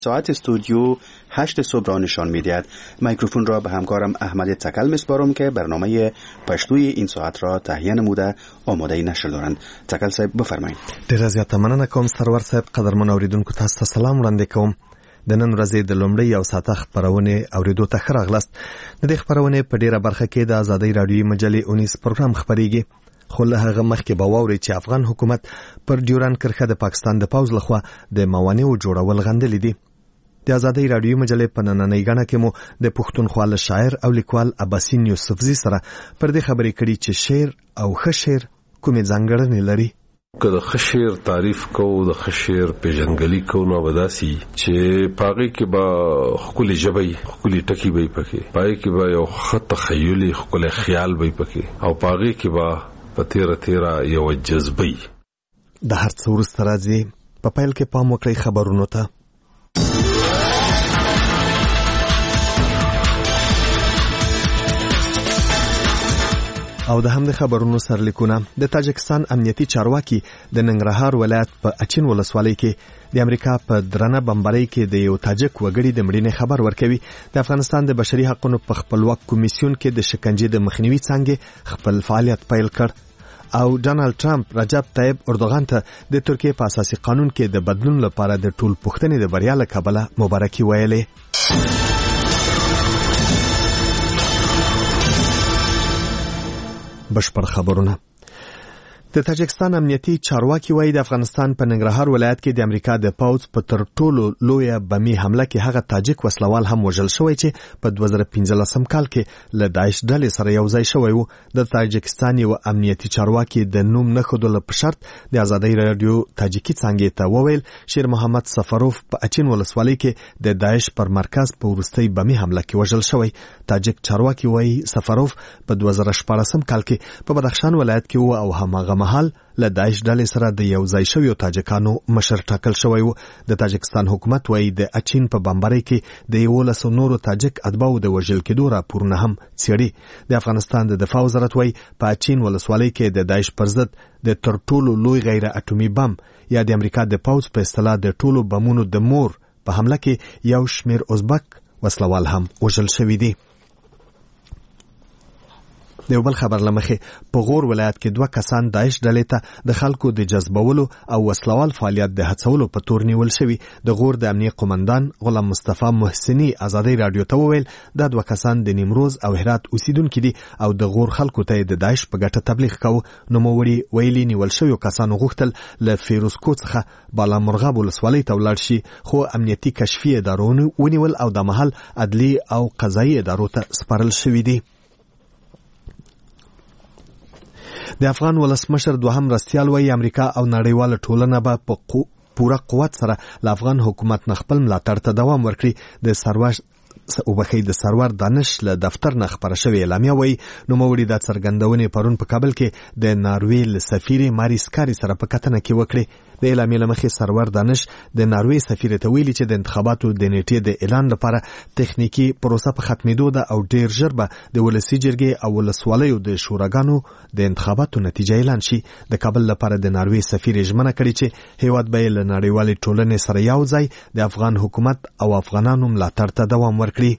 ساعت استودیو 8 صبح را نشان می‌دهد. میکروفون را به همکارم احمد تکل می‌سپارم که برنامه پښتوی این ساعت را تهیه نموده آماده نشر دارند. تکل صاحب بفرمایید. ډیره زیاته مننه کوم سرور صاحب. قدرمن اوریدونکو تاسو ته سلام وړاندې کوم. د نن ورځې د لومړۍ او ساعته خبرونه اوریدو ته ښه راغلاست. د دې خبرونه په ډیره برخه کې د ازادۍ رادیوي مجلې 19 پروګرام خبريږي. خو له هغه مخکې به واورئ چې افغان حکومت پر ډیوران کرښه د پاکستان د پوځ لخوا د موانعو جوړول غندلي دي. د ازادۍ رادیوي مجلې په نننۍ غاڼه کې مو د پښتونخوا له شاعر او لیکوال اباسین یوسفزي سره پر دې خبرې کړي چې شعر او ښه شعر کومې ځانګړنې لري. که د ښه شعر تعریف کوو، د ښه شعر پیژنګلي کوو، نو به داسې چې پاغې کې به ښکلي ژبه وي، ښکلي ټکي به وي پکې، پاغې کې به یو ښه تخیلي ښکلی خیال به وي پکې، او پاغې کې به په تیره یو جذبه وي. د هر څه وروسته راځي. په پیل کې پام وکړئ خبرونو ته. او د همدې خبرونو سرلیکونه. د تاجکستان امنیتي چارواکي د ننګرهار ولایت په اچین ولسوالۍ کې د امریکا په درنه بمبارۍ کې د یو تاجک وګړي د مړینې خبر ورکوي. د افغانستان د بشري حقوقو په خپلواک کمیسیون کې د شکنجې د مخنیوي څانګې خپل فعالیت پیل کړ. او ډونالد ټرمپ رجب طیب اردوغان ته د ترکیه په اساسي قانون کې د بدلون لپاره د ټول پوښتنې د بریا له کبله مبارکي ویلې. بشپړ خبرونه. د تاجکستان امنیتي چارواکي وایي د افغانستان په ننګرهار ولایت کې د امریکا د پوځ په تر ټولو لویه بمي حمله کې هغه تاجک وسلوال هم وژل شوی چې په 2015 کال کې له داعش ډلې سره یو ځای شوی و. د تاجکستان یو امنیتي چارواکي د نوم نه ښودلو په شرط د ازادۍ رادیو تاجکي څانګې ته وویل شیر محمد سفروف په اچین ولسوالۍ کې د داعش پر مرکز په وروستۍ بمي حمله کې وژل شوی. تاجک چارواکي وایي سفروف په 2014 کال کې په بدخشان ولایت کې و او هماغه مهال له داعش ډلې سره د یو ځای شویو تاجکانو مشر ټاکل شوی و. د تاجکستان حکومت وایي د اچین په بمبارۍ کې د 11 نورو تاجک اتباعو د وژل کېدو راپورونه هم څېړي. د افغانستان د دفاع وزارت وایي په اچین ولسوالۍ کې د داعش پر ضد د تر ټولو لوی غیر اټومي بم یا د امریکا د پوځ په اصطلاح د ټولو بمونو د مور په حمله کې یو شمیر ازبک وسلوال هم وژل شوی دی. د یو بل خبر لمخې په غور ولایت کې 2 کسان داعش ډلې ته د خلکو د جذبولو او وسلوال فعالیت د هڅولو په تور نیول شوي. د غور د امنیه قومندان غلام مصطفی محسنی ازادۍ رادیو ته وویل دا 2 کسان د نیمروز او هرات اوسیدونکي دي او د غور خلکو ته د داعش په ګټه تبلیغ کوي. نوموړي ویلي نیول شویو کسانو غوښتل له فیروزکو څخه بالامرغاب ولسوالۍ ته ولاړ شي، خو امنیتي کشفي ادارو ونیول او د محل عدلي او قضایي ادارو ته سپارل شوي دي. د افغان ولسمشر دوهم مرستیال وایي امریکا او نړیواله ټولنه به په پوره قوت سره له افغان حکومت نه خپل ملاتړ ته دوام ورکړي. د سرور دانش له دفتر نه خبره شوې اعلامیه وایي نوموړي د څرګندونې پرون په کابل کې د ناروې له سفیر ماریس کاری سره په کتنه کې وکړي. د اعلامیې له مخې سرور دانش د ناروې سفیر ته ویلي چې د انتخاباتو د نیټې د اعلان لپاره تخنیکی پروسه په ختمېدو ده او ډیر ژر به د ولسي جرګې او ولسوالیو د شوراګانو د انتخاباتو نتیجه اعلان شي. د کابل لپاره د ناروې سفیر ژمنه کړې چې هیواد به له نړیوالې ټولنې سره یو ځای د افغان حکومت او افغانانو ملاتړ ته دوام ورکړي.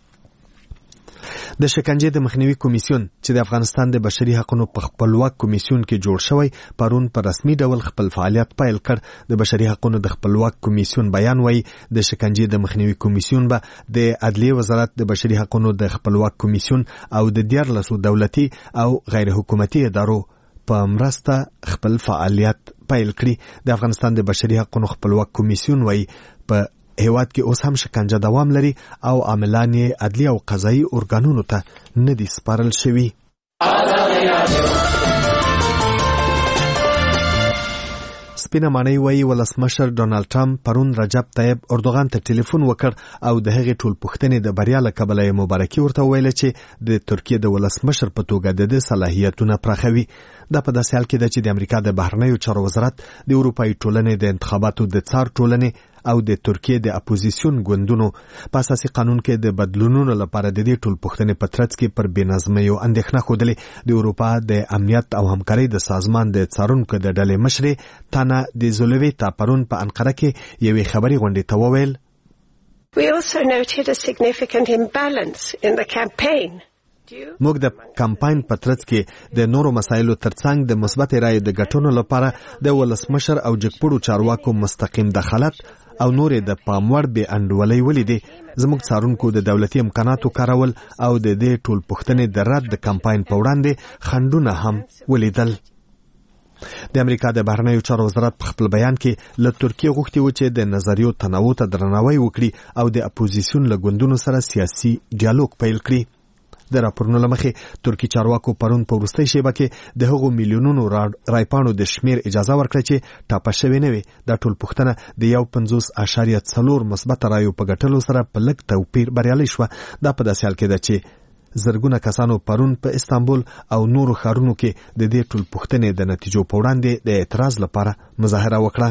د شکنجې د مخنیوي کمیسیون چې د افغانستان د بشري حقوقو په خپلواک کمیسیون کې جوړ شوی پرون په رسمي ډول خپل فعالیت پیل کړ. د بشري حقوقو د خپلواک کمیسیون بیان وایي د شکنجې د مخنیوي کمیسیون به د عدلیه وزارت د بشري حقوقو د خپلواک کمیسیون او د 14 دولتي او غیر حکومتي ادارو په مرسته خپل فعالیت پیل کړي. د افغانستان د بشري حقوقو خپلواک کمیسیون وایي په هیواد کې اوس هم شکنجه دوام لري او عاملان یې عدلی او قضایي ارګانونو ته نه دي سپارل شوي. سپینه ماڼۍ وایي ولسمشر ډونالد ټرمپ پرون رجب طیب اردوغان ته ټلیفون وکړ او د هغې ټول پوښتنې د بریا له کبله یې مبارکي ورته وویله چې د ترکیه د ولسمشر په توګه د ده صلاحیتونه پراخوي. دا په داسې حال کې ده چې د امریکا د بهرنیو چارو وزارت د اروپایي ټولنې د انتخاباتو د څار ټولنې او د ترکیه د اپوزیسیون ګوندونو په اساسي قانون کې د بدلونونو لپاره د دې ټول پوښتنې په ترڅ کې پر بېنظمیو اندېښنه ښودلې. د اروپا د امنیت او همکارۍ د سازمان د څارونکو د ډلې مشرې تانا د زولویتا پرون په انقره کې یوې خبري غونډې ته وویل We also noted a significant imbalance in the campaign. موږ د کمپاین په ترڅ کې د نورو مسایلو ترڅنګ د مثبت رایو د ګټونو لپاره د ولسمشر او جګپړو چارواکو مستقیم دخالت او نورې د پاموړ بې انډولۍ ولیدې. زموږ څارونکو د دولتي امکاناتو کارول او د دې ټول پوښتنې د رد د کمپاین په وړاندې خنډونه هم ولیدل. د امریکا د بهرنیو چارو وزارت په خپل بیان کې له ترکیې غوښتي و چې د نظریو تنوع ته درناوی وکړي او د اپوزیسیون له ګوندونو سره سیاسي ډیالوګ پیل کړي. د راپورونو له مخې ترکی چارواکو پرون په وروستۍ شیبه کې د هغو میلیونونو رایپاڼو د شمیر اجازه ورکړه چې ټاپه شوې نه وي. دا ټول پوښتنه د 1.50 مثبت رایو په ګټلو سره په لږ توپیر بریالۍ شوه. دا په داسې حال کې ده چې زرګونه کسانو پرون په استانبول او نورو ښارونو کې د دې ټول پوښتنې د نتیجو په وړاندې د اعتراض لپاره مظاهره وکړه.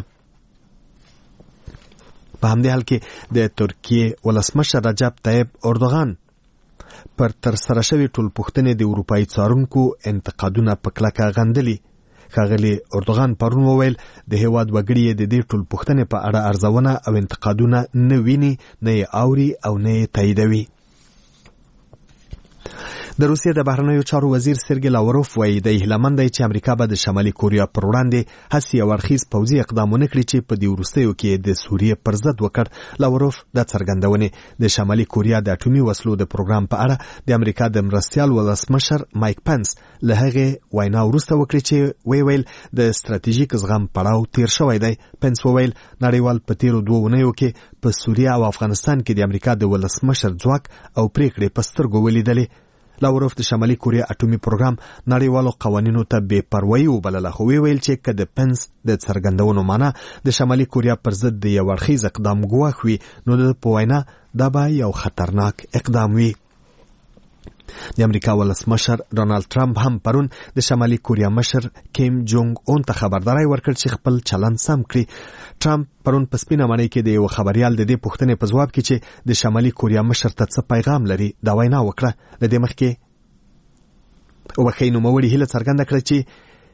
په همدې حال کې د ترکیې ولسمشر رجب طیب اردوغان پر تر سره شوی ټول پوښتنې د اروپایي څارونکو انتقادونه په کلکه غندلي. ښاغلي اردوغان پرون وویل د هیواد وګړي د دې ټول پوښتنې په اړه ارزونه او انتقادونه نه ویني، نه یې اوري او نه یې تاییدوي. د روسیې د بهرنیو چارو وزیر سرګی لاوروف وایي د هیلهمند دی چې امریکا به د شمالي کوریا پر وړاندې هڅې یو اړخیز پوځي اقدام ونه کړي چې په دې وروستیو کې د سوریې پر ضد وکړ. لاوروف د څرګندونې د شمالي کوریا د اټومي وسلو د پروګرام په اړه د امریکا د مرستیال ولسمشر مایک پنس له هغې وینا وروسته وکړي چې ویل د ستراتیژیک زغم پړاو تیر شوی دی. پنس وویل نړیوال په تیرو 2 اونیو کې په سوریه او افغانستان کې د امریکا د ولسمشر ځواک او پریکړې په سترګو ولیدلې. لاوروف د شمالي کوریا اټومي پروګرام نړیوالو قوانینو ته بې پروایي وبلله، خو ویل چې که د پنس د څرګندونو معنا د شمالي کوریا پر ضد د یو اړخیز اقدام ګواښ وي، نو د په وینا دا به یو خطرناک اقدام وي. د امریکا ولسمشر ډونالد ټرمپ هم پرون د شمالي کوریا مشر کیم جونګ اون ته خبرداری ورکړ چې خپل چلند سم کړي. ټرمپ پرون په سپینه ماڼۍ کې د یو خبريال د دې پوښتنې په ځواب کې چې د شمالي کوریا مشر ته څه پیغام لري دا وینا وکړه. د دې مخکې وبخښئ نوموړي هیله څرګنده کړه چې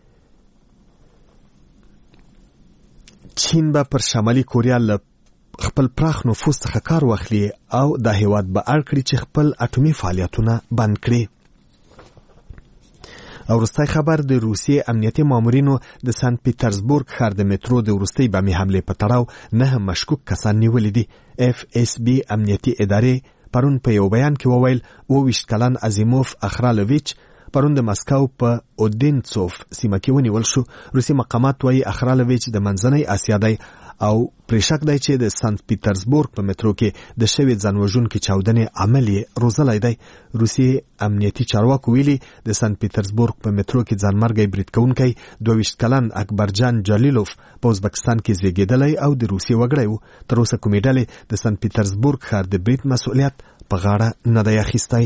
چین به پر شمالي کوریا له خپل پراخ نفوذ څخه کار واخلي او د هیواد به اړ کړي چې خپل اټومي فعالیتونه بند کړي. او وروستی خبر د روسیې امنیتي مامورینو د سنت پیټرزبورګ ښار د میترو د وروستۍ بمي حملې په تړاو 9 مشکوک کسان نیولي دي. اف اس بي امنیتي ادارې پرون په یو بیان کې وویل 22 کلن ازیموف اخرالویچ پرون د مسکو په اودینڅوف سیمه کې ونیول شو. روسي مقامات وایي اخرالویچ د منځنۍ اسیا دی او پرېشک دی چې د سنت پیټرزبورګ په میترو کې د شوې ځانوژونکي چاودنې عمل یې روزلی دی. روسي امنیتي چارواکو ویلي د سنت پیټرزبورګ په میترو کې ځانمرګی برید کوونکی 22 کلن اکبرجان جلیلوف په ازبکستان کې زیږېدلی او د روسیې وګړی و. تر اوسه کومې ډلې د سنت پیټرزبورګ ښار د برید مسؤلیت په غاړه نه دی اخیستی.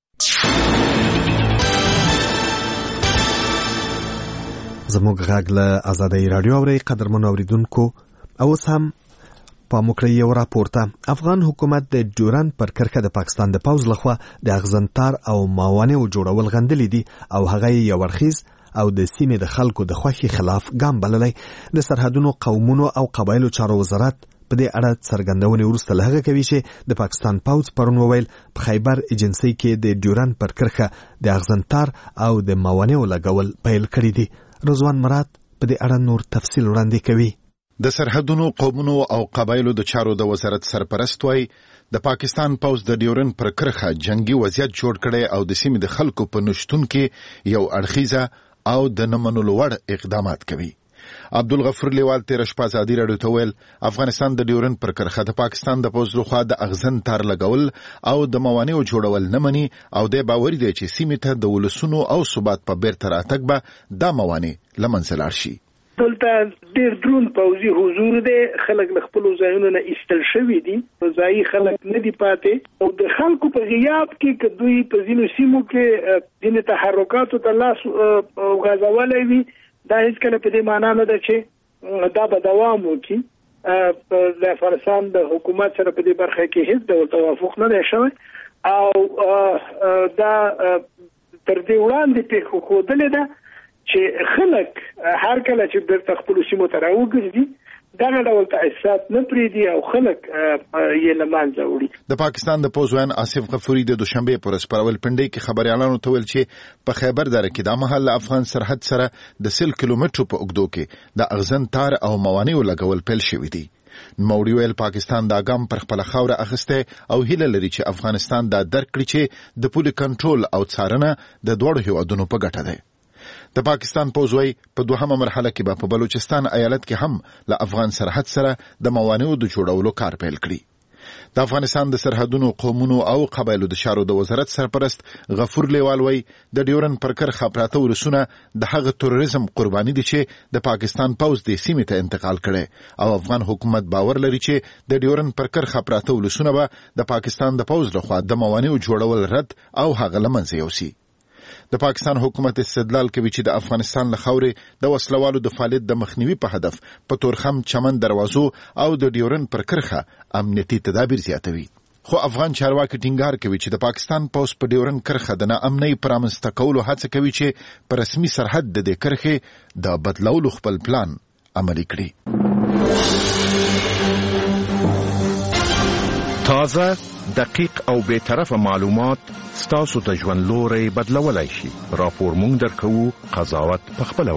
زموږ غږ له آزادۍ راډیو اورئ. قدرمنو اوریدونکو اوس هم په موکړی یو راپورته افغان حکومت د ډیورند پر کرښه د پاکستان د پوځ لخوا د اغزنتار او موانعو جوړول غندلي دي او هغه یو اړخیز او د سیمې د خلکو د خوښې خلاف ګام بللی. د سرحدونو قومونو او قبایلو چارو وزارت په دې اړه څرګندونې وروسته له هغه کوي چې د پاکستان پوځ پرون وویل په خیبر ایجنسۍ کې د ډیورند پر کرښه د اغزنتار او د موانعو لګول پیل کړي دي. رضوان مراد په دې اړه نور تفصیل وړاندې کوي. د سرحدونو قومونو او قبایلو د چارو د وزارت سرپرست وای د پاکستان پوځ د ډیورند پر کرښه جنگي وضعیت جوړ کړي او د سیمې د خلکو په نشټون کې یو اړخیزه او د نمنلو وړ اقدامات کوي. عبدالغفور لیوال تیر شپه ازادي راډیو ته ویل افغانستان د ډیورند پر کرښه د پاکستان د پوځ لخوا د اغزن تار لګول او د موانعو جوړول نه مني او د باور دی چې سیمې ته د ولسونو او ثبات په بیرته راتګ به دا موانع لمنځه لاړ شي. دلته ډیر درون پوځي حضور دی، خلک له خپل ځایونو نه ایستل شوي دي، ځایي خلک نه دي پاتې او د خلکو په غیاب کې که دوی په ځینو سیمو کې ځینې تحرکاتو ته لاس غځولی وي دا هیڅکله په دې معنا نه ده چې دا به دوام وکړي. د افغانستان د حکومت سره په دې برخه کې هیڅ ډول توافق نه دی شوی او دا تر دې وړاندې پېښودلې ده چې خلک هر کله چې بیرته خپلو سیمو ته راوګرځي دغه ډول تاسیسات نه پریدي او خلک یې له منځه وړي. د پاکستان د پوزوان آصف غفوري د دوشنبه پر سپارول پنډي کې خبريالانو ته ویل چې په خیبر دره کې د محل افغان سرحد سره د 100 کیلومترو په اوږدو کې د اغزن تار او موانع لګول پیل شوی دی. نوموړي ویل پاکستان دا ګام پر خپل خاوره اخیسته او هیله لري چې افغانستان دا درک کړي چې د پولي کنټرول او څارنه د دوړو هیوادونو په ګټه ده. د پاکستان پوزوي په دوهمه مرحله کې به په بلوچستان ایالت کې هم له افغان سرحد سره د موانعو د جوړولو کار پیل کړي. د افغانستان د سرحدونو قومونو او قبایلو د چارو د وزارت سرپرست غفور لیوال وی د ډیورن پر کرخه پراته ورسونه د هغه تروریزم قرباني دي چې د پاکستان پوز د سیمې ته انتقال کړي او افغان حکومت باور لري چې د ډیورن پر کرخه پراته ورسونه به د پاکستان د پوز لخوا د موانعو جوړول رد او هغه لمنځه یوسي. د پاکستان حکومت استدلال کوي چې د افغانستان له خاورې د وسلوالو د فعالیت د مخنیوي په هدف په تورخم چمن دروازو او د ډیورن پر کرخه امنیتي تدابیر زیاتوي. خو افغان چارواکي ټینګار کوي چې د پاکستان پوز په ډیورن کرخه د ناامنۍ پرامنځته کولو هڅه کوي چې پر رسمي سرحد د دې کرخې د بدلولو خپل پلان عملي کړي. تازه، دقیق او بی‌طرفه معلومات ستاسو د ژوند لوري بدلولای شي. راپور مونږ درکو، قضاوت پخپله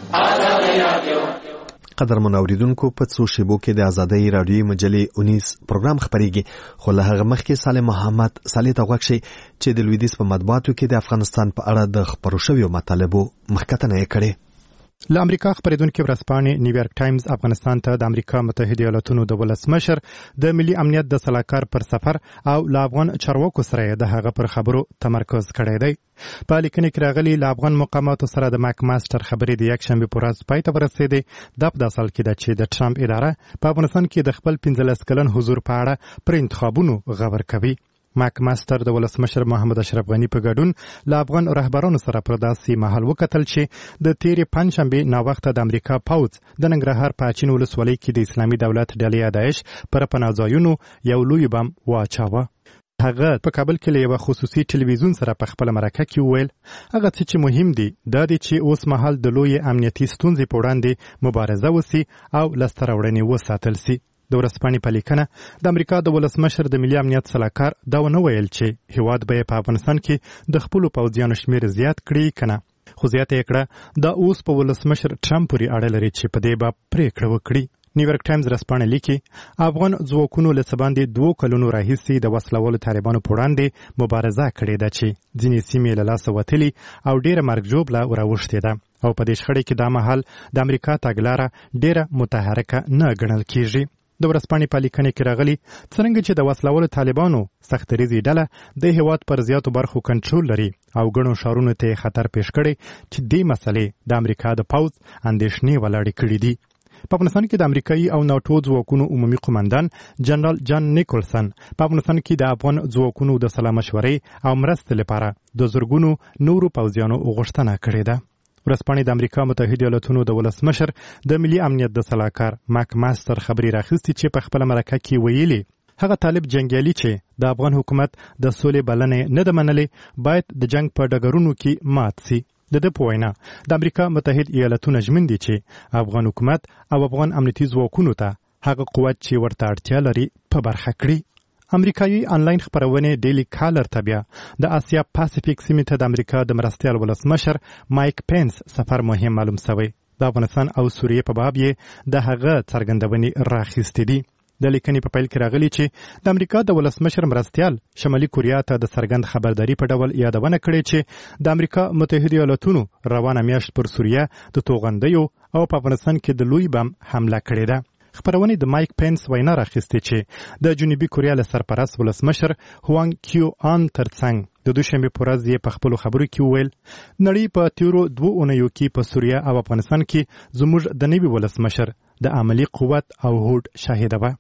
وکړئ. قدرمن اوریدونکو، په څو شیبو کې د آزادۍ رادیوي مجلې 19 پروګرام خبريږي، خو له هغه مخکې صالح محمد صالح ته غوښتي چې د لویدیځ په مطبوعاتو کې د افغانستان په اړه د خبرو شویو مطالبو مخکتنه یې کړې. له امریکا خبرېدونکو ورځپاڼې نیویارک ټایمز افغانستان ته د امریکا متحده ایالاتونو د ولسمشر د ملي امنیت د سلاکار پر سفر او له افغان چارواکو سره د هغه پر خبرو تمرکز کړی دی. په لیکنه کې راغلي له افغان مقاماتو سره د ماک ماستر خبرې د یکشنبه په ورځ پای ته ورسېدې. دا په داسې حال کې ده چې د ټرمپ اداره په افغانستان کې د خپل 15 کلن حضور په اړه پر انتخابونو غور کوي. ماک ماستر د ولسمشر محمد اشرف غنی په ګډون له افغان رهبرانو سره پر داسې مهال وکتل چې د تیرې پنځشنبه ناوخته د امریکا پوځ د ننګرهار په اچین ولسوالۍ کې د اسلامي دولت ډلې داعش پر پناهځایونو یو لوی بم واچاوه. هغه په کابل کې له یو خصوصي ټلویزیون سره په خپل مرکه کې وویل هغه څه چې مهم دي دا دی چې اوس مهال د لوی امنیتي ستونزې په وړاندې مبارزه وسی او لاسته راوړنې وساتل سي. د ورځپاڼې په لیکنه د امریکا د ولسمشر د ملي امنیت سلاکار دا ونه ویل چې هیواد به په افغانستان کې د خپل پوځیانو شمیر زیات کړي کنه، خو زیاته یې کړه دا اوس په ولسمشر ټرمپ پورې اړه لري چې په دې باب پریکړه وکړي. نیویارک ټایمز ورځپاڼه لیکي افغان ځواکونو له څه باندې 2 کلونو راهیسې د وسلوالو طالبانو په وړاندې مبارزه کړې ده چې ځینې سیمې له لاسه وتلي او ډېره مرګ ژوبله راوښتې ده او په دې شخړې کې دا مهال د امریکا تګلاره ډېره متحرکه نه ګڼل کیږي. د ورځپاڼې په لیکنه کې راغلي څرنګه چې د وسلوالو طالبانو سختریزي ډله د هیواد پر زیاتو برخو کنټرول لري او ګڼو شهرونو ته خطر پیښ کړي چې دې مسلې د امریکا د پوځ اندېښنې ولاړې کړې دي. په افغانستان کې د امریکایي او ناټو ځواکونو عمومي قومندان جنرال جان نیکولسن په افغانستان کې د افغان ځواکونو د سلا مشورې او مرستې لپاره د زرګونو نورو پوځیانو غوښتنه کړې ده. ورځپاڼې د امریکا متحده ایالاتونو د ولسمشر د ملي امنیت د سلاکار ماک ماستر خبري راخستي چې په خپل مرکه کې ویلي هغه طالب جنگیالي چې د افغان حکومت د سولې بلنې نه د منلې باید د جنگ په ډګرونو کې مات سي. د دې په وینا د امریکا متحده ایالاتونو ژمن دي چې افغان حکومت او افغان امنیتي ځواکونو ته هغه قوت چې ورته اړتیا لري په برخه کړي. امریکایي آنلاین خبرونه ډیلی کالر ته بیا د آسیا پاسفیک سیمې ته د امریکا د مرستیال ولسمشر مایک پینس سفر مهم معلوم شوی. د افغانستان او سوریې په باب یې د هغه څرګندونې راخیستې دي. د لیکنې په پیل کې راغلي چې د امریکا د ولسمشر مرستیال شمالي کوریا ته د څرګند خبرداري په ډول یادونه کړې چې د امریکا متحده ایالاتونو روانه میاشت پر سوریه د توغندیو او په افغانستان کې د لوی بم حمله کړې ده. خبرونه د مایک پینس وینا راخسته چې د جنوبي کوریا له سرپرست ولسمشر هوانګ کیو آن ترڅنګ د دوشنبه په ورځ یې په خپل خبرو کې وویل نړۍ په تیرو 2 اونیو کې په سوریه او افغانستان کې زموږ د نوي ولسمشر د عملی قوت او هوډ شاهده وه.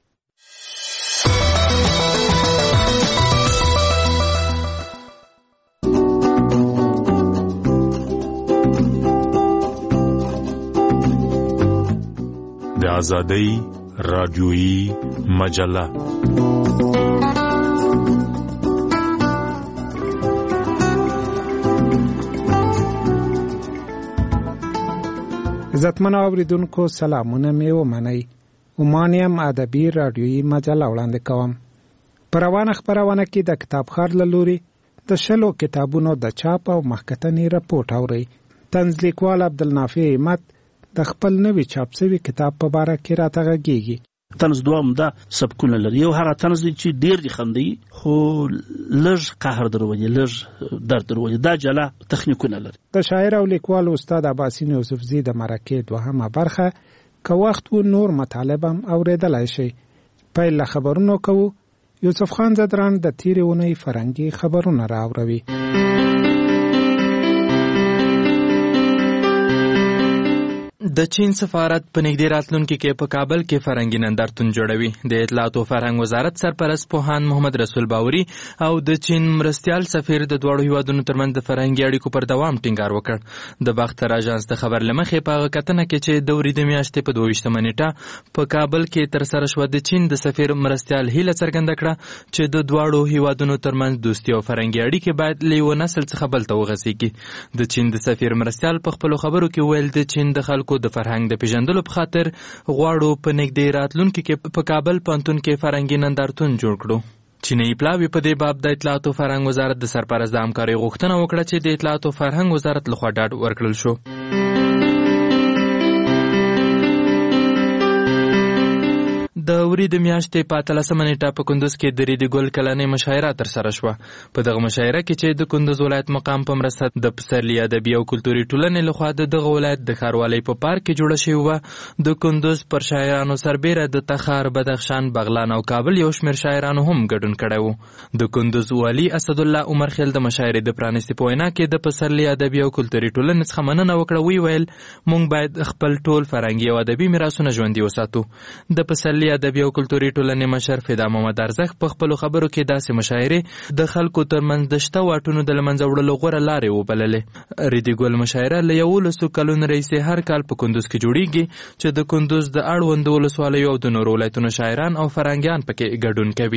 د آزادۍ رادیویی مجله عزتمن اوریدونکو سلامونه مې ومنئ. اومانیم ادبي رادیویي مجله وړاندې کوم. په روانه خپرونه کې د کتابخوار له لوري د 10 کتابونو د چاپ او مخکتنې رپورټ اورئ. طنز لیکوال عبدالنافع همت د خپل نوي چاپ شوي کتاب په باره کې راته غږیږي. طنز دوه عمده سبکونه لري. یو هغه طنز دی چې ډیر دي خندي خو لږ قهر دروي، لږ درد دروي. دا جلا تخنیکونه لري. د شاعر او لیکوال استاد عباسین یوسفزي د مرکې دوهمه برخه که وخت و نور مطالب هم اوریدلای شي. پیل خبرونو کوو. یوسف خان زدران د تیرې اونۍ فرنګي خبرونه راوړي. د چین سفارت په نږدې راتلونکي کې په کابل کې فرهنګي نندارتون جوړوي. د اطلاعات او فرهنګ وزارت سرپرست پوهاند محمد رسول باوري او د چین مرستیال سفیر د دوړو هیوادونو ترمنځ د فرهنګي اړیکو پر دوام ټینګار وکړ. د باختر اژانس د خبر لمخې په کتنه کې چې د ورې د میاشتې په 22 نیټه په کابل کې تر سره شو د چین د سفیر مرستیال هیله څرګنده کړه چې د دوړو هیوادونو ترمنځ دوستي او فرهنګي اړیکې باید له یو نسل څخه بل ته وغځيږي. د چین د سفیر مرستیال په خپل خبرو کې ویل د چین د خلکو د فرهنګ د پیژندلو په خاطر غواړو په نږدې راتلونکي کې په کابل پوهنتون کې فرهنګي نندارتون جوړ کړو. چینی پلاوی په دې باب د اطلاعات او فرهنګ وزارت د سرپرست د همکارۍ غوښتنه وکړه چې د اطلاعات او فرهنګ وزارت لخوا ډاډ ورکړل شو. د ورې د میاشتې په 13 نیټه په کندوز کې د ریډي ګل کلنۍ مشاعره تر سره شوه. په دغه مشاعره کې چې د کندوز ولایت مقام په مرسته د پسرلي ادبي او کلتوري ټولنې لخوا دغه ولایت د ښاروالۍ په پارک کې جوړه شوې وه. د کندوز پر شاعرانو سربیره د تخار، بدخشان، بغلان او کابل یو شمېر شاعرانو هم ګډون کړی و. د کندوز والي اسدالله عمر خیل د مشاعرې د پرانیستې په وینا کې د پسرلي ادبي او کلتوري ټولنې څخه مننه وکړه. ویل موږ باید خپل ټول فرهنګي او ادبي میراثونه ژوندي وساتو. د پسرلي ادبي او کلتوري ټولنې مشر فدا محمد ارزخ په خپل خبرو کې داسې مشاعرې د خلکو ترمنځ د شته واټونو د لمنځه وړلو غوره لارې وبللې. ریډي ګل مشاعره له 11 کلونو راهیسې هر کال په کندوز کې جوړیږي چې د کندوز د اړوندو ولسوالیو او د نورو ولایتونو شاعران او فرهنګیان پکې ګډون کوي.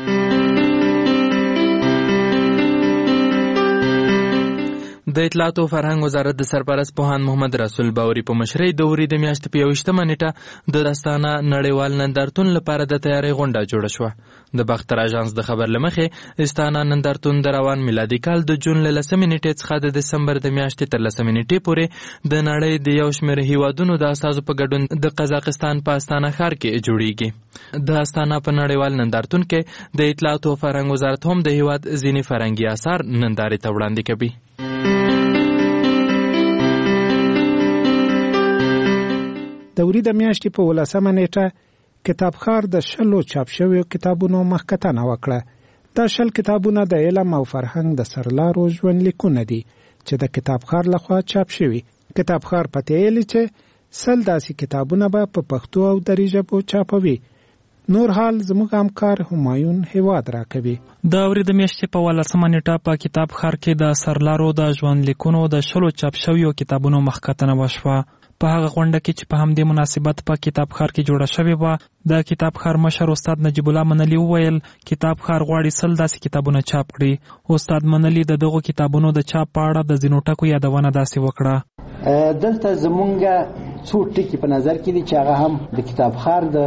د اطلاعات او فرهنګ وزارت د سرپرست پوهاند محمد رسول باوري په مشرۍ د ورې د میاشتې په 21 نیټه د داستانه نړیوال نندارتون لپاره د تیاری غونډه جوړه شوه. د باختر اژانس د خبر لمخې استانه نندارتون د روان میلادي کال د جون له 10 نیټې څخه د دسمبر د میاشتې تر 10 نیټې پورې د نړۍ د یو شمېر هیوادونو د استازو په ګډون د قزاقستان په استانه ښار کې جوړیږي. د استانه په نړیوال نندارتون کې د اطلاعات او فرهنګ وزارت هم د هیواد ځینې فرهنګي آثار نندارې ته وړاندې کوي. د ورې د میاشتې په 18 نیټه کتابخوار د 10 چاپ شویو کتابونو مخکتنه وکړه. دا 10 کتابونه د علم او فرهنګ د سرلارو ژوند لیکونه دي چې د کتابخوار لخوا چاپ شوي. کتابخوار پته یې چې 100 داسې کتابونه به په پښتو او دري ژبو چاپوي. نور حال زموږ همکار همایون هیواد راکوي. د ورې د میاشتې په 18 نیټه په کتابخوار کې د سرلارو د ژوند لیکونو د 10 چاپ شویو کتابونو مخکتنه وشوه. په هغه غونډه کې چې په همدې مناسبت په کتابخوار کې جوړه شوې وه، د کتابخوار مشر استاد نجیب الله منلی وویل کتابخوار غواړي 100 داسې کتابونه چاپ کړي. استاد منلی د دغو کتابونو د چاپ په اړه د ځینو ټکو یادونه داسې وکړه. دلته زمونږ څو ټکي په نظر کې دي چې هغه هم د کتابخوار د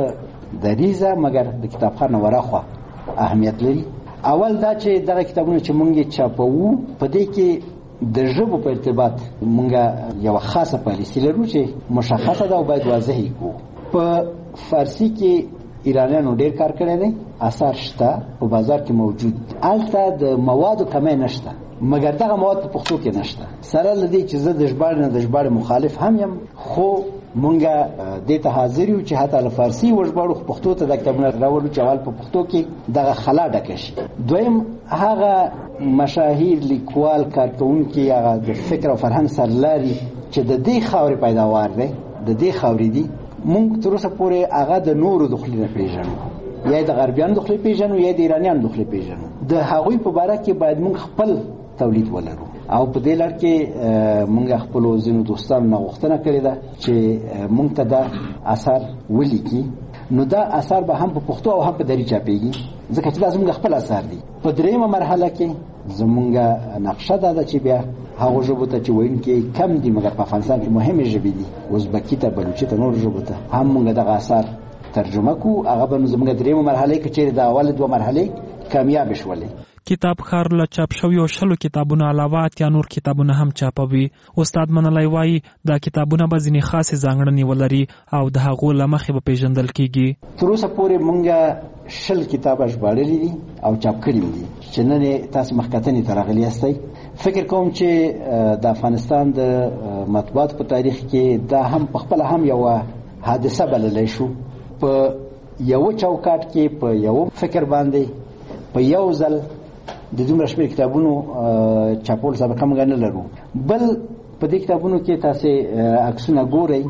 دریزه مګر د کتابخوار نه ورخوا اهمیت لري. اول دا چې دغه کتابونه چې مونږ چاپوو په دې کې د ژبو په ارتباط مونږه یو خاصه پالیسی لرو چې مشخصه ده او باید واضح وي. په فارسی کې ایرانیانو ډېر کار کړی دی، اثار شته په بازار کې موجود. البته د موادو کمی نشته مګر دغه مواد په پښتو کې نشته. سره لدی چې زه د ژباړې نه د ژباړې مخالف هم یم، خو مونږه دې ته حاضر یو چې حتی له فارسی وژباړو خو پښتو ته د کتابونه راوړو چې اول په پښتو کې دغه خلا ډکه شي. دویم هغه مشاهیر لیکوال کارکونکي هغه د فکر او فرهنګ سرلاري چې د دې خاورې پیداوار دی، د دې خاورې دي، مونږ تر اوسه پورې هغه د نورو د خولې نه پیژنو، یا د غربیانو د خولې پیژنو یا د ایرانیانو د خولې پیژنو. د هغوی په باره کې باید مونږ خپل تولید ولرو او په دې لار کې مونږ خپل ځینو دوستانو نه غوښتنه کړې ده چې مونږ ته دا اثر ولیکي. نو دا اثر به هم په پښتو او هم په دري چاپېږي ځکه چې دا زموږ خپل اثر دي. په دریمه مرحله کې زموږ نقشه ده چې بیا هغه ژبو ته چې ویونکي کم دي مګر په افغانستان کې مهمې ژبې دي، ازبکي ته، بلوچي ته، نور ژبو ته هم مونږ دغه اثر ترجمه کو هغه به زموږ درېمه مرحله کې چې د اول دوه مرحله کامیاب شولې. کتاب خار له چاپ شویو 60 کتابونو علاوه اتیا نور کتابونه هم چاپوي. استاد منلای وایي دا کتابونه به ځینې خاصې ځانګړنې ولري او د هغو له مخې به پیژندل کیږي. تر اوسه پورې مونږه 60 کتابه ژباړلي دي او چاپ کړي دي چې نن تاسو مخکتنې ته راغلي یاستئ. فکر کوم چې د افغانستان د مطبوعات په تاریخ کې دا هم په خپل هم یو حادثه بللی شو. په یو چوکاټ کې په یو فکر باندې په یو ځل د دومره شمېر کتابونو چاپول سابقه موږ نه لرو. بل په دې کتابونو کې تاسو عکسونه ګورئ،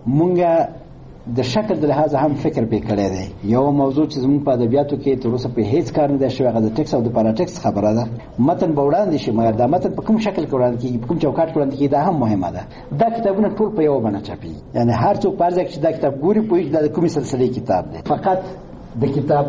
موږ د شکل د لحاظه هم فکر به کړی دی. یو موضوع چې زموږ په ادبیاتو کې تر اوسه په هیڅ کار نه دی شوی هغه د ټکس او د پاراټکس خبره ده. متن به وړاندې شي مګر دا متن په کوم شکل کې وړاندې کېږي، په کوم چوکاټ کې وړاندې کېږي، دا هم مهمه ده. دا کتابونه ټول په یوه بڼه چاپېږي، یعنې هر څوک په هر ځای کې چې دا کتاب ګوري پوهېږي دا د کومې سلسلې کتاب دی. فقط د کتاب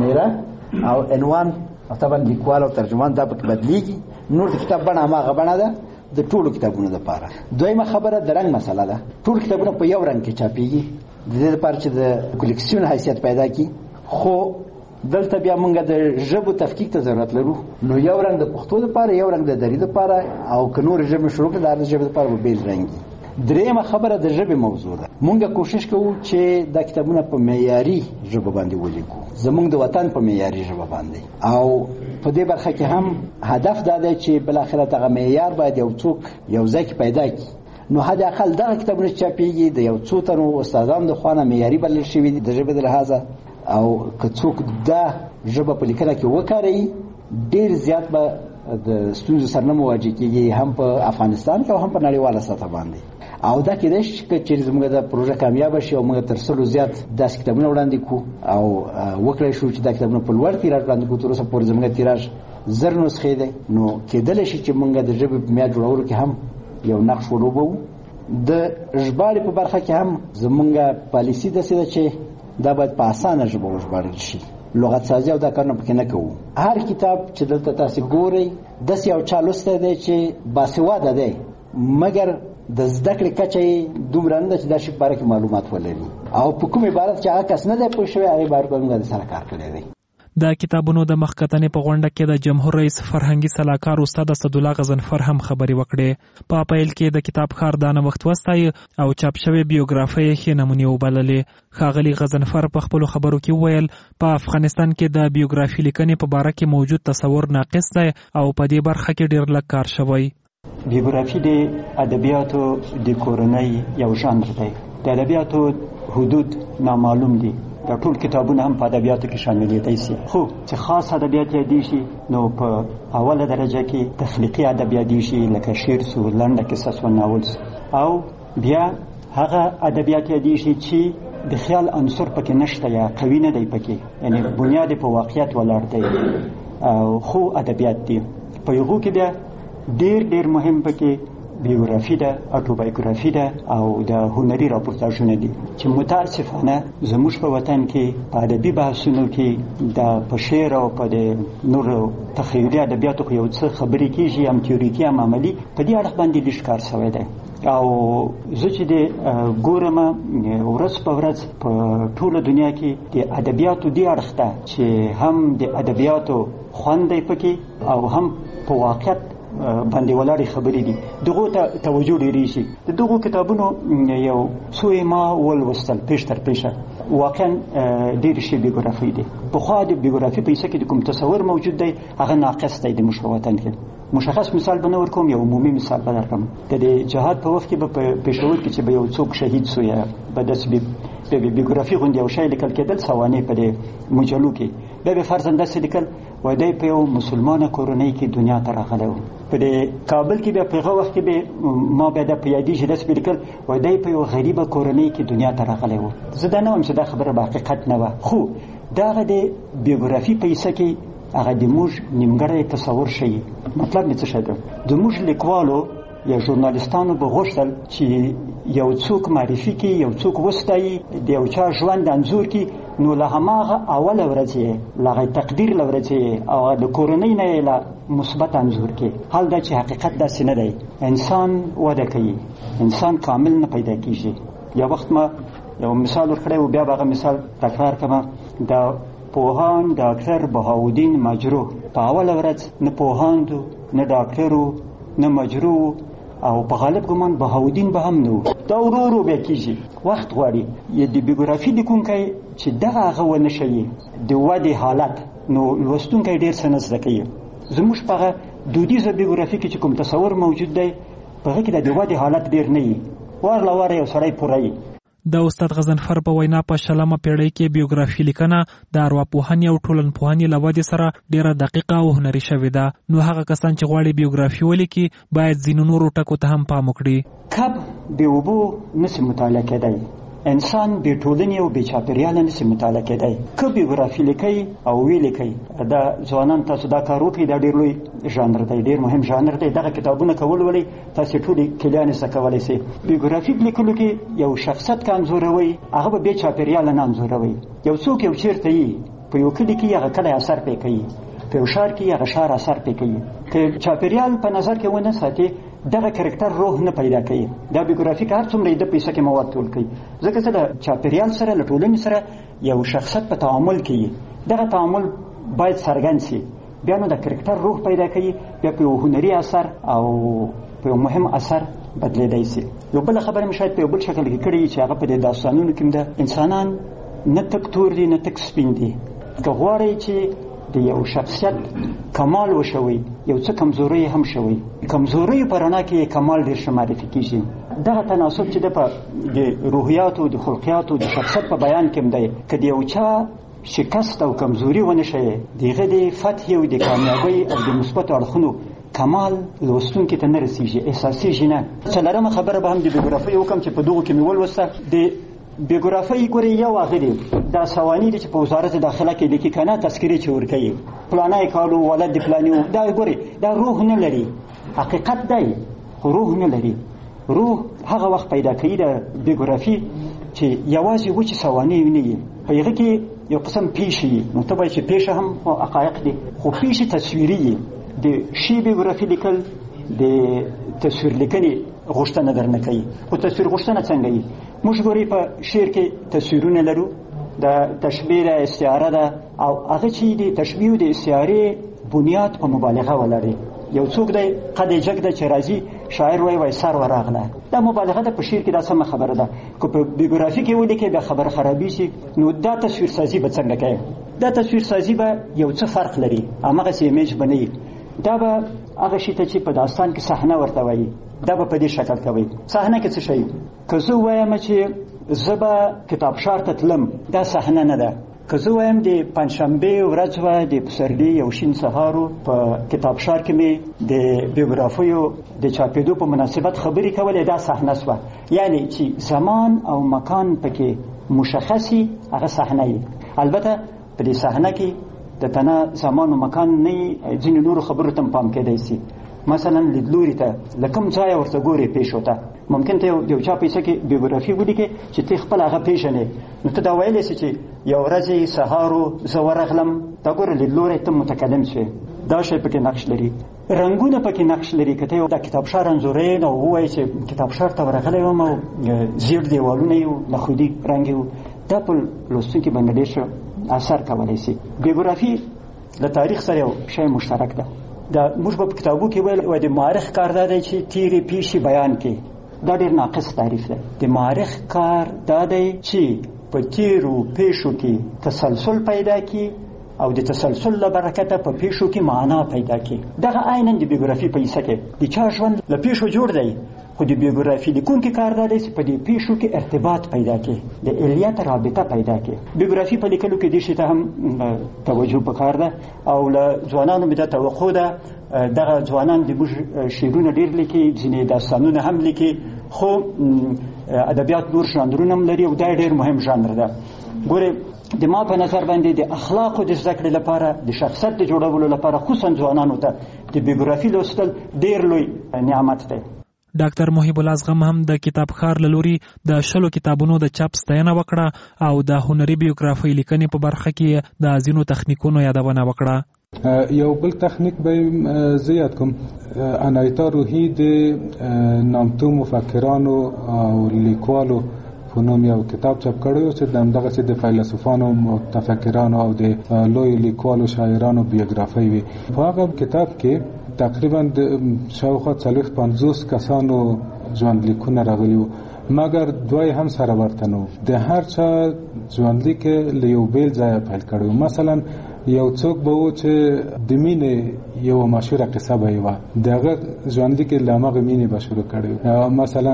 شمېره او عنوان او طبعا لیکوال او ترجمان دا پکې بدلیږي، نور د کتاب بڼه هماغه بڼه ده د ټولو کتابونو لپاره. دویمه خبره د رنګ مسله ده. ټول کتابونه په یو رنګ کې چاپېږي د دې لپاره چې د کلیکسیون حیثیت پیدا کړي. خو دلته بیا موږ د ژبو تفکیک ته ضرورت لرو، نو یو رنګ د پښتو لپاره، یو رنګ د دري لپاره، او که نور ژبې شروع کړي د هر ژبې لپاره به بیل رنګ وي. درېیمه خبره د ژبې موضوع ده. مونږ کوشش کوو چې دا کتابونه په معیاري ژبه باندې ولیکو، زمونږ د وطن په معیاري ژبه باندې. او په دې برخه کې هم هدف دا دی چې بل اخر دغه معیار باید یو څوک یو ځای کې پیدا کړي. نو حد اقل دغه کتابونه چاپېږي د یو څو تنو استادانو د خوا نه معیاري بلل شوي دي د ژبې د لحاظه، او که څوک دا ژبه په لیکنه کې وکاروي ډېر زیات به د ستونزو سره نه مواجه کېږي، هم په افغانستان کې او هم په نړیواله سطح باندې. او دا کېدای شي چې زموږ د پروژه کامیاب شي او موږ تر 100 زیات داسې کتابونه وړاندې کړو او وکړای شو چې دا کتابونه په لوړ تیراژ وړاندې کړو. تر اوسه پورې زموږ تیراژ 1000 نسخې دی، نو کېدلی شي چې موږ د ژبې په معیار جوړولو کې هم یو نقش ولوبوو. د ژباړې په برخه کې هم زموږ پالیسي داسې ده چې دا باید په اسانه ژبه وژباړل شي، لغت سازي او دا کارونه پکې نه کوو. هر کتاب چې دلته تاسو ګورئ داسې یو چا لوستی دی چې باسواده دی، مګر د زده کړې کچه یې دومره نه ده چې دا شي په باره کې معلومات ولري، او په کوم عبارت چې هغه کس نه دی پوه شوی هغې باره کې موږ د سره کار کړی دی. د کتابونو د مخکتنې په غونډه کې د جمهور رئیس فرهنګي سلاکار استاد اسدالله غضنفر هم خبرې وکړې. په پیل کې د کتاب خار د نوښت وستایي او چاپ شوی بیوګرافي ښې نمونې وبللې. ښاغلي غضنفر په خپلو خبرو کې وویل په افغانستان کې د بیوګرافي لیکنې په باره کې موجود تصور ناقص دی او په دې برخه کې ډېر لږ کار شوی. بیوګرافي د ادبیاتو د کورنۍ یو ژانر دی. د ادبیاتو حدود نامعلوم دي. دا ټول کتابونه هم په ادبیاتو کې شاملېدای شي، خو چې خاص ادبیات یادې شي نو په اوله درجه کې تخلیقي ادب یادې شي لکه شعر سو، لنډه کیسه سو، ناول سو، او بیا هغه ادبیات یادې شي چې د خیال عنصر پکې نشته یا قوي نه دی پکې، یعنی بنیاد په واقعیت ولاړ دی، خو ادبیات دي. په یوه کې بیا ډېر مهم پکې بیوګرافي ده، اټوبایوګرافي ده او د هنري راپورتاژونه دي چې متاسفانه زموږ په وطن کې په ادبي بحثونو کې د په شعر او په د نورو تخیلي ادبیاتو کې یو څه خبرې کېږي، هم تیوریکي هم عملي. په دې اړخ باندې ډېر کار شوی دی او زه چې د ګورم ورځ په ورځ په ټوله دنیا کې د ادبیاتو دې اړخ ته چې هم د ادبیاتو خوند دی پکې او هم په واقعیت باندې ولاړې خبرې دي، دغو ته توجه ډېرې شي. د دغو کتابونو یو څو ما ولوستل پیش تر پیشه واقعا ډېرې شي بیوګرافي دي. پخوا د بیوګرافي په حصه کې د کوم تصور موجود دی هغه ناقص دی د موږ په وطن کې. مشخص مثال به نه ورکوم، یو عمومي مثال به درکړم. د جهاد په وخت کې به په پېښور کې چې به یو څوک شهید سو یا به داسې بیوګرافي غوندې یو شی لیکل کېدل سوانح په دې مجلو کې، بیا به فرضاً داسې لیکل وایي دی په یو مسلمانه کورنۍ کې دنیا ته راغلی و. په د کابل کې بیا په هغه وخت کې به ما بیا د په یادېږي داسې به لیکل وایي دی په یو غریبه کورنۍ کې دنیا ته راغلی و. زه دا نه وایم چې دا خبره په حقیقت نه وه، خو دغه د بیوګرافي په حصه کې هغه د موږ نیمګړی تصور ښیي. مطلب مې څه شی ده؟ د موږ لیکوالو یا ژورنالیستانو به غوښتل چې یو څوک معرفي کړي، یو څوک وستایي، د یو چا ژوند انځور کړي، نو له هماغه اوله ورځې له هغه تقدیر له ورځې او د کورنۍ نه یې له مثبت انځور کړي. حال دا چې حقیقت داسې نه دی. انسان وده کوي، انسان کامل نه پیدا کېږي. یو وخت ما یو مثال ورکړی و، بیا به هغه مثال تکرار کړم. د پوهاند ډاکټر بهاودین مجروح په اوله ورځ نه پوهاند نه ډاکټر نه مجروح او په غالب ګمان بهاودین به هم نه و. دا ورو ورو بیا کېږي، وخت غواړي. د بیوګرافي لیکونکی چې دغه هغه ونه شي د ودې حالت، نو لوستونکی ډېر څه نه زده کوي. زموږ په هغه دودیزه بیوګرافي کې چې کوم تصور موجود دی، په هغه کې د ودې حالت ډېر نه وي، وار له واره یو سړی پوره وي. د استاد غضنفر په وینا په 20مه پیړۍ کې بیوګرافي لیکنه د ارواپوهنې او ټولنپوهنې له ودې سره ډېره دقیقه او هنري شوې ده. نو هغه کسان چې غواړي بیوګرافي ولیکي باید ځینو نورو ټکو ته هم پام وکړي. کب بې اوبو نسي مطالعه کېدی، انسان بې ټولنې او بې چاپېریاله نسي مطالعه کېدی. که بیوګرافي لیکئ او ویې لیکئ، دا ځوانان تاسو دا کار وکړئ، دا ډېر لوی ژانر دی، ډېر مهم ژانر دی. دغه کتابونه که ولولئ تاسې ټولې کلیانې زده کولی سئ. بیوګرافي لیکلو کې یو شخصیت که انځوروئ، هغه به بې چاپېریاله نه انځوروئ. یو څوک یو چېرته یي، په یو کلي کې هغه کلی اثر پرې کوي، په یو ښار کې هغه ښار اثر پرې کوي. که چاپېریال په نظر کې ونه ساتي، دغه کرکټر روح نه پیدا کوي. دا بیوګرافي که هر څومره د پیسه کې مواد ټول کوي، ځکه چې د چاپېریال سره له ټولنې سره یو شخصیت په تعامل کوي، دغه تعامل باید څرګند شي. بیا نو د کرکټر روح پیدا کوي، بیا په یو هنري اثر او په یو مهم اثر بدلیدای شي. یو بل خبره مې شاید په یو بل شکل کې کړې چې هغه په دې داستانونو کې ده، انسانان نه تک تور دي نه تک سپین دي. که غواړئ چې د یو شخصیت کمال وشوي، یو څه کمزوري هم شوي، کمزوري په رڼا کې کمال ډېر ښه معرفي کېږي. دغه تناسب چې د روحیاتو د خلقیاتو د شخصیت په بیان کې هم دی. که د یو چا شکست او کمزوري ونه شي، د هغه د فتح او د کامیابۍ او د مثبتو اړخونو کمال لوستونکي ته نه رسېږي، احساسېږي نه. څلورمه خبره به هم د بیوګرافۍ وکړم چې په دغو کې مې ولوسته. د بیوګرافۍ ګورې یو هغه دی، دا سواني دی چې په وزارت داخله کې لیکي که نه، تذکرې چې ورکوي، فلانی کالو ولد د فلاني، دا ګورې دا روح نه لري، حقیقت دی خو روح نه لري. روح هغه وخت پیدا کوي د بیوګرافي چې یوازې وچې سواني نه وي، په هغه کې یو قسم پیښې وي. نو ته باید چې پیښه هم حقایق دي، خو پیښې تصویري وي. د ښې بیوګرافي لیکل د تصویر لیکنې غوښتنه درنه کوي. خو تصویر غوښتنه څنګه وي؟ موږ ګورئ په شعر کې تصویرونه لرو، د تشبیه ده، استعاره ده، او هغه چې د تشبیه او د استعارې بنیاد په مبالغه ولري. یو څوک دی قد جګ ده چې راځي شاعر وایي سر ورغله، دا مبالغه ده په شعر کې، دا سمه خبره ده. که په بیوګرافي کې ولیکي بیا خبره خرابي شي، نو دا تصویر سازي به څنګه کوي؟ دا تصویر سازي به یو څه فرق لري، هماغسې ایمیج به نه وي. دا به هغه شي ته چې په داستان کې صحنه ورته وایي، دا به په دې شکل کوي. صحنه کې څه شي؟ که زه وایم چې زه به کتابښار ته تلم، دا صحنه نه ده. که زه وایم د پنجشنبې ورځ وه، د پسرلي یو شین سهار و، په کتابښار کې مې د بیوګرافیو د چاپېدو په مناسبت خبرې کولې، دا صحنه سوه. یعنی چې زمان او مکان پکې مشخصي، هغه صحنه یي. البته په دې صحنه کې د تنه زمان او مکان نه، ځینې نورو خبرو ته پام کېدی شي. مثلا لیدلوري ته له کوم ځایه ورته ګورې پیښو ته، ممکن ته یو چا پیسه کې بیوګرافي ولیکې چې ته خپل هغه پیژنې، نو ته دا ویلی شي چې یو ورځ سهارو زه ورغلم، دا ګوره لیدلوری ته متکلم شوې، دا شی پکې نقش لري. رنګونه پکې نقش لري. که ته یو د کتابښار انځورې نو ووایې چې کتابښار ته ورغلی وم او زیړ دیوالونه یې وو، نخودي رنګ یې وو، دا په لوستونکي باندې ډېر ښه اثر کولی شي. بیوګرافي له تاریخ سره یو شی مشترک ده. دا موږ په کتابو کې ویل د مورخ کار دا دی چې تیرې پیښې بیان کړي. دا ډېر ناقص تعریف دی. د مورخ کار دا دی چې په تیرو پیښو کې تسلسل پیدا کړي او د تسلسل له برکته په پیښو کې معنا پیدا کړي. دغه عیناً د بیوګرافي په حصه کې د چا ژوند له پیښو جوړ دی، خو د بیوګرافي لیکونکي کار دا دی چې په دې پیښو کې ارتباط پیدا کړي، د علیت رابطه پیدا کړي. بیوګرافي په لیکلو کې دې شي ته هم توجه پکار ده، او له ځوانانو مې دا توقع ده. دغه ځوانان د موږ شعرونه ډېر لیکي، ځینې داستانونه هم لیکي، خو ادبیات نور ژانرونه هم لري، او دا ډېر مهم ژانر ده. ګورې د ما په نظر باندې د اخلاقو د زده کړې لپاره، د شخصیت د جوړولو لپاره، خصوصا ځوانانو ته د بیوګرافي لوستل ډېر لوی نعمت دی. ډاکټر محب الله زغم هم د کتابخار له لوري د 20 کتابونو د چاپ ستاینه وکړه او د هنري بیوګرافي لیکنې په برخه کې د ځینو تخنیکونو یادونه وکړه. یو بل تخنیک به زیات کوم، انایتا روحی د نامتو مفکرانو او لیکوالو په نوم یو کتاب چاپ کړی چې دغه چې د فیلسوفانو متفکرانو او د لوی لیکوالو شاعرانو بیوګرافي وي. په هغه کتاب کې تقریبا شاوخوا 50 کسانو ژوند لیکونه راغلي وو، مګر دوی هم سره ورته نو د هر چا ژوند لیک له یو بیل ځای پیل کړو. مثلا یو څوک به و چې د مینې یو مشهوره قصه به و دغه ژوند لیک له هغه مینې به شروع کړو. مثلا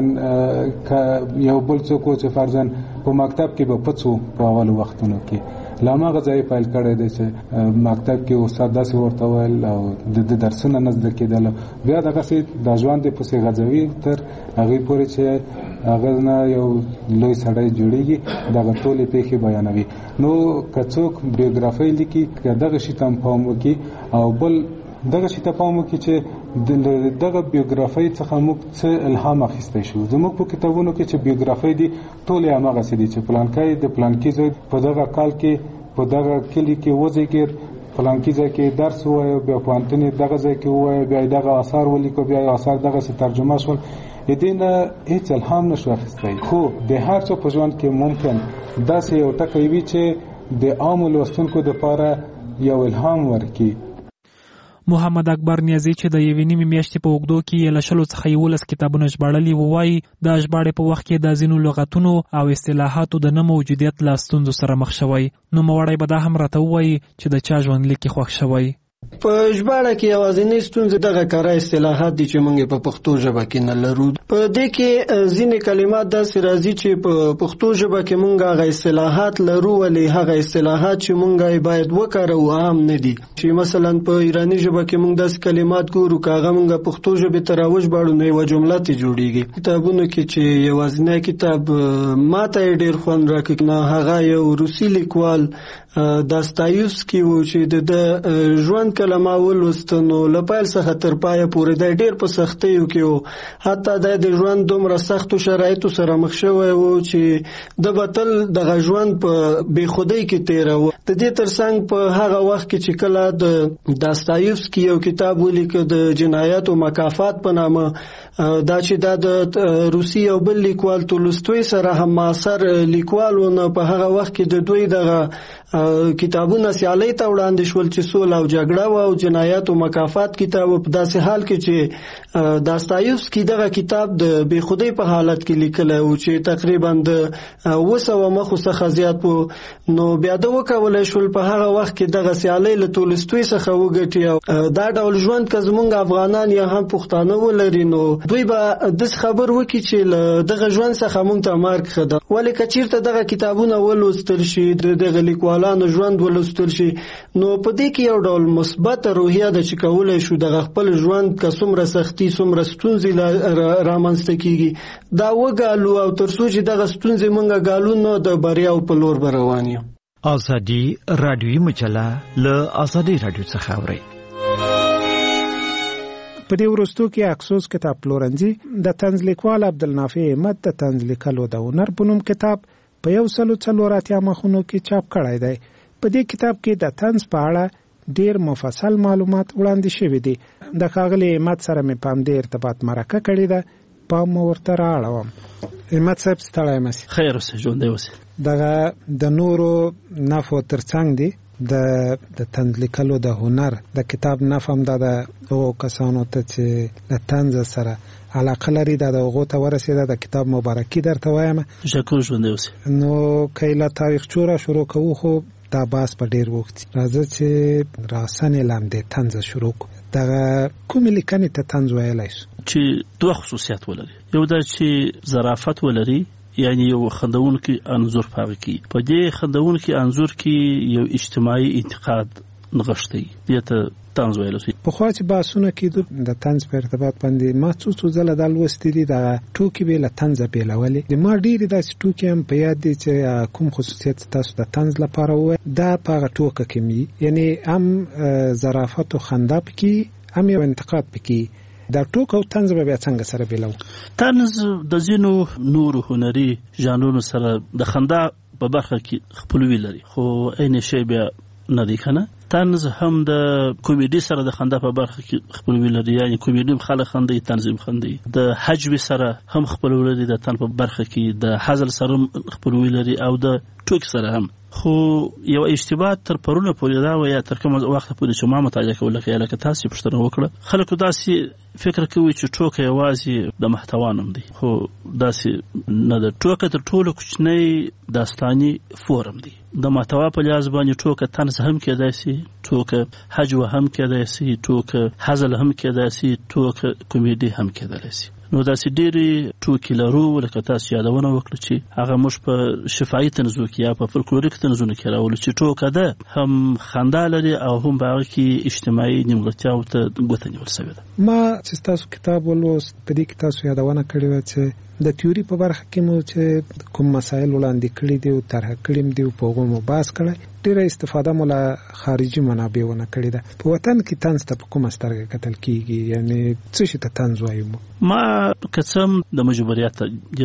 یو بل څوک چې فرضاً په مکتب کې به پڅو په اول وختونو کې لامغه ځای پیل کړی دی چې مکتب کې استاد داسې ورته ویل او د درسونه نه زده کېدل، بیا دغسې د ژوند پسې غځوي تر هغې پورې چې هغه نه یو لوی سړی جوړېږي، دغه ټولې پیښې بیانوي. نو که څوک بیوګرافۍ لیکي که دغه شي ته هم پام وکړي او بل دغه شي ته پام وکړي چې دغه بیوګرافۍ څخه موږ څه الهام اخیستی شو. زموږ په کتابونو کې چې بیوګرافۍ دي ټولې هماغسې دي چې پلانکی د پلانکي زوی په دغه کال کې په دغه کلي کې وزېږېد، پلانکي ځای کې درس ووایه، بیا پوهنتون یې دغه ځای کې ووایه، بیا یې دغه آثار ولیکو، بیا یې آثار دغسې ترجمه شول. د دې نه هېڅ الهام نشو اخیستی. خو د هر چا په ژوند کې ممکن داسې یو ټکی وي چې د عامو لوستونکو دپاره یو الهام ورکړي. محمد اکبر نیازی چې د یوې نیمې میاشتې په اوږدو کې یې له 100 څخه 11 کتابونه ژباړلي وایي د ژباړې په وخت کې د ځینو لغتونو او اصطلاحاتو د نه موجودیت له ستونزو سره مخ شوی. نوموړی به دا هم راته ووایي چې د چا ژوند لیک خوښ شوی. په ژباړه کې یوازینی ستونزه دغه کاره اصطلاحات دي چې موږ په پښتو ژبه کې نه لرو. په دې کې ځینې کلمات داسې راځي چې په پښتو ژبه کې موږ هغه اصطلاحات لرو، ولې هغه اصطلاحات چې موږ یې باید وکاروو عام نه دي. چې مثلا په ایرانی ژبه کې موږ داسې کلمات ګورو که هغه موږ پښتو ژبې ته راوژباړو نو یوه جمله ته جوړیږي. کتابونو کې چې یوازینی کتاب ماته یې ډېر خوند راکړ نو هغه یو روسي لیکوال داستایوفسکي و چې د ژوند کلمه ولوسته نو له پیل څخه تر پایه پورې د ډېر په سختیو کې و، حتی د ژوند دومره سختو شرایطو سره مخ شوی و چې د به تل دغه ژوند په بېخودۍ کې تېراوه. د دې ترڅنګ په هغه وخت کې چې کله د داستایوفسکي یو کتاب ولیکه د جنایت و مکافات په نامه، دا چې دا د روسي او بل لیکوال تولستوی سره هم معاصر لیکوال و، نو په هغه وخت کې د دوی دغه کتابونه سیالۍ ته وړاندې شول چې سوله او جګړه و او جنایت او مکافات کتاب. په داسې حال کې چې داستایوفسکي دغه کتاب د بېخودۍ په حالت کې لیکلی و چې تقریبا د 200 مخو څخه زیات و، نو بیا د وکولی شول په هغه وخت کې دغه سیالۍ له تولستوی څخه وګټي. دا ډول ژوند که زمونږ افغانان یا هم پښتانه ولري نو دوی به داسې خبر وکړي چې له دغه ژوند څخه مونږ ته مرګ ښه ده. ولې که چېرته دغه کتابونه ولوستل شي، دغه لیکوالانو ژوند ولوستل شي، نو په دې کې یو ډول مثبته روحیه ده چې کولی شو دغه خپل ژوند که څومره سختي څومره ستونزې رامنځته کېږي دا وګالو، او تر څو چې دغه ستونزې مونږ ګالو نو د بریاو په لور به روان یو. ازادي رادیوي مجله له ازادي رادیو څخه اورئ. په دې وروستو کې اکسوس کتاب پلورنځي د طنز لیکوال عبدالنافع احمد د طنز لیکلو د هنر په نوم کتاب په 144 مخونو کې چاپ کړی دی. په دې کتاب کې د طنز په اړه ډیر مفصل معلومات وړاندې شوي دي. د ښاغلي احمد سره مې په همدې ارتباط مرکه کړې ده، پام مو ورته رااړوم. احمد صاحب ستړی مه سئ. خیر اوسئ، ژوندی اوسئ. دغه د نورو نفعو ترڅنګ دی د طنز لیکلو د هنر د کتاب نفهم دا د هغو کسانو ته چې د طنز سره علاقه لري دا د هغو ته ورسېده د کتاب مبارکي درته وایم. شکر، ژوندی اوسئ. نو که له تاریخچوره شروع کوو خو دا باس په ډېر وخت راځه چې راسنې لاندې طنز شروع کړو. دغه کومې لیکنې ته طنز ویلی شو؟ چې دوه خصوصیات ولري. یو دا چې ظرافت ولري، یعنی یو خندونکي انځور پاغه کی. په دې خندونکي انځور کې یو اجتماعي انتقاد نغښتي دي ته طنز ویل شي. په خو چې باسونه کېدو د طنز په ارتباط باندې ما څو ځله د لوستې دي د ټوکې به له طنز بیلولې د ما ډېری داسې ټوکې هم په یاد دي چې کوم خصوصیت تاسو د طنز لپاره وایي دا په هغه ټوکه کې مي، یعنی هم ظرافت او خندا پکې هم یو انتقاد پکې. دا ټوک او طنز به بیا څنګه سره بیلو؟ طنز د ځینو نورو هنري ژانرونو سره د خندا په برخه کې خپلوي لري، خو عین شی بیا نه دی کنه. طنز هم د کمیډي سره د خندا په برخه کې خپلوي لري، یعنی کمیډي خلک خندي، طنز هم خندي. د حجوي سره هم خپلوي لري، د طنز په برخه کې د حزل سره خپلوي لري او د ټوک سره هم. خو یو اشتباه تر پرونه پورې دا و یا تر کوم وخت پورې چې ما مطالعه کوله کې لکه تاسو پوښتنه وکړه، خلکو داسې فکر کوي چې ټوکه یوازې د محتوا نوم دی، خو داسې نه ده. ټوکه تر ټولو کوچنی داستاني فورم دی. د محتوا په لحاظ باندې ټوکه طنز هم کېدای شي، ټوکه حجوه هم کېدای شي، ټوکه حزل هم کېدای شي، ټوکه کمیډي هم کېدای شي. نو داسې ډېرې ټوکې لرو لکه تاسو یادونه وکړه چې هغه موږ په شفاهي طنزو کې یا په فولکلوریک طنزونو کې راولو چې ټوکه ده هم خندا لري او هم په هغه کې اجتماعي نیمګړتیاوو ته ګوته نیول شوې ده. ما چې تاسو کتاب ولوست په دې کې تاسو یادونه کړې وه چې د تیوري په برخه کې مو چې کوم مسایل وړاندې کړي دي او طرح کړي دي او په هغو مو بحث کړی، ډېره استفاده مو له خارجي منابعو نه کړې ده. په وطن کې طنز ته په کومه سترګه کتل کېږي؟ یعنی څه شي ته طنز وایو؟ ما که څه هم د مجبوریت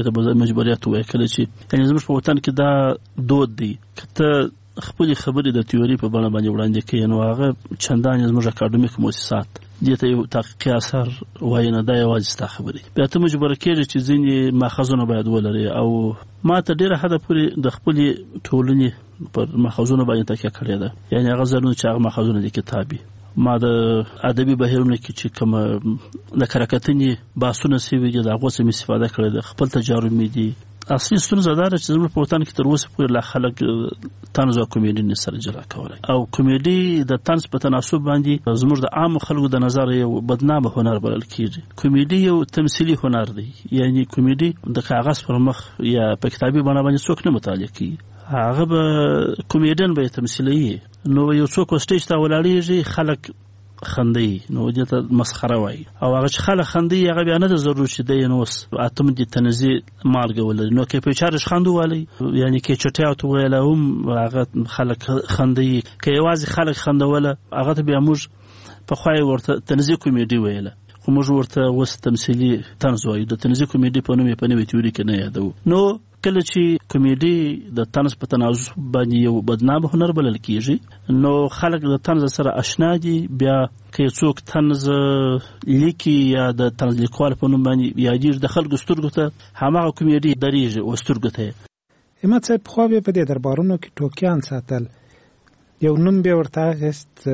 وایي کله چې یعنی زموږ په وطن کې دا دود دی که ته خپلې خبرې د تیوري په بڼه باندې وړاندې کوي، نو هغه چندانې زموږ اکاډمیک مؤسسات دې ته یو تحقیقي اثر وایي نه، دا یوازې ستا خبرې. بیا ته مجبوره کېږي چې ځینې ماخذونه باید ولري او ما ته ډېره حده پورې د خپلې ټولنې پر ماخذونو باندې تکیه کړې ده، یعنی هغه ځایونه چې هغه ماخذونه د کتابي. ما د ادبي بهیرونو کې چې کوم د کراکتنې بحثونه سوي دي د هغو څخه مې استفاده کړې ده، خپل تجارب مې دي. اصلي ستونزه دا ده چې زموږ په وطن کې تر اوسه پورې لا خلک طنز او کمیډي نه سره جلا کولی، او کمیډي د طنز په تناسب باندې زموږ د عامو خلکو د نظر یو بدنامه هنر بلل کېږي. کمیډي یو تمثیلي هنر دی، یعنی کمیډي د کاغذ پر مخ یا په کتابي بڼه باندې څوک نه مطالعه کوي، هغه به کمیډین به تمثیلي. نو یو څوک سټیج ته ولاړېږي خلک خندي، نو دې ته مسخره وایي، او هغه چې خلک خندي هغه بیا نه د ضرور چې دی نو اتم دي تنزي مالګه ولري. نو کې په چارش خندو والی یعنی کې چټیا تو ویل هم هغه خلک خندي، کې یوازې خلک خندوله هغه ته بیا موږ په خوای ورته تنزي کمیډي ویله، خو موږ ورته وس تمثيلي طنز وایو. د تنزي کمیډي په نوم په نوې تیوري کې نه یادو. نو کله چې کمیډي د طنز په تناسب باندې یو بدنام هنر بلل کېږي، نو خلک د طنز سره آشنا دي. بیا که څوک طنز لیکي یا د طنز لیکوال په نوم باندې یادېږي، د خلکو سترګو ته هماغه کمیډي درېږي او سترګو ته. همت صاحب خو به په دې دربارونو کې ټوکیان ساتل، یو نوم به ورته اخیست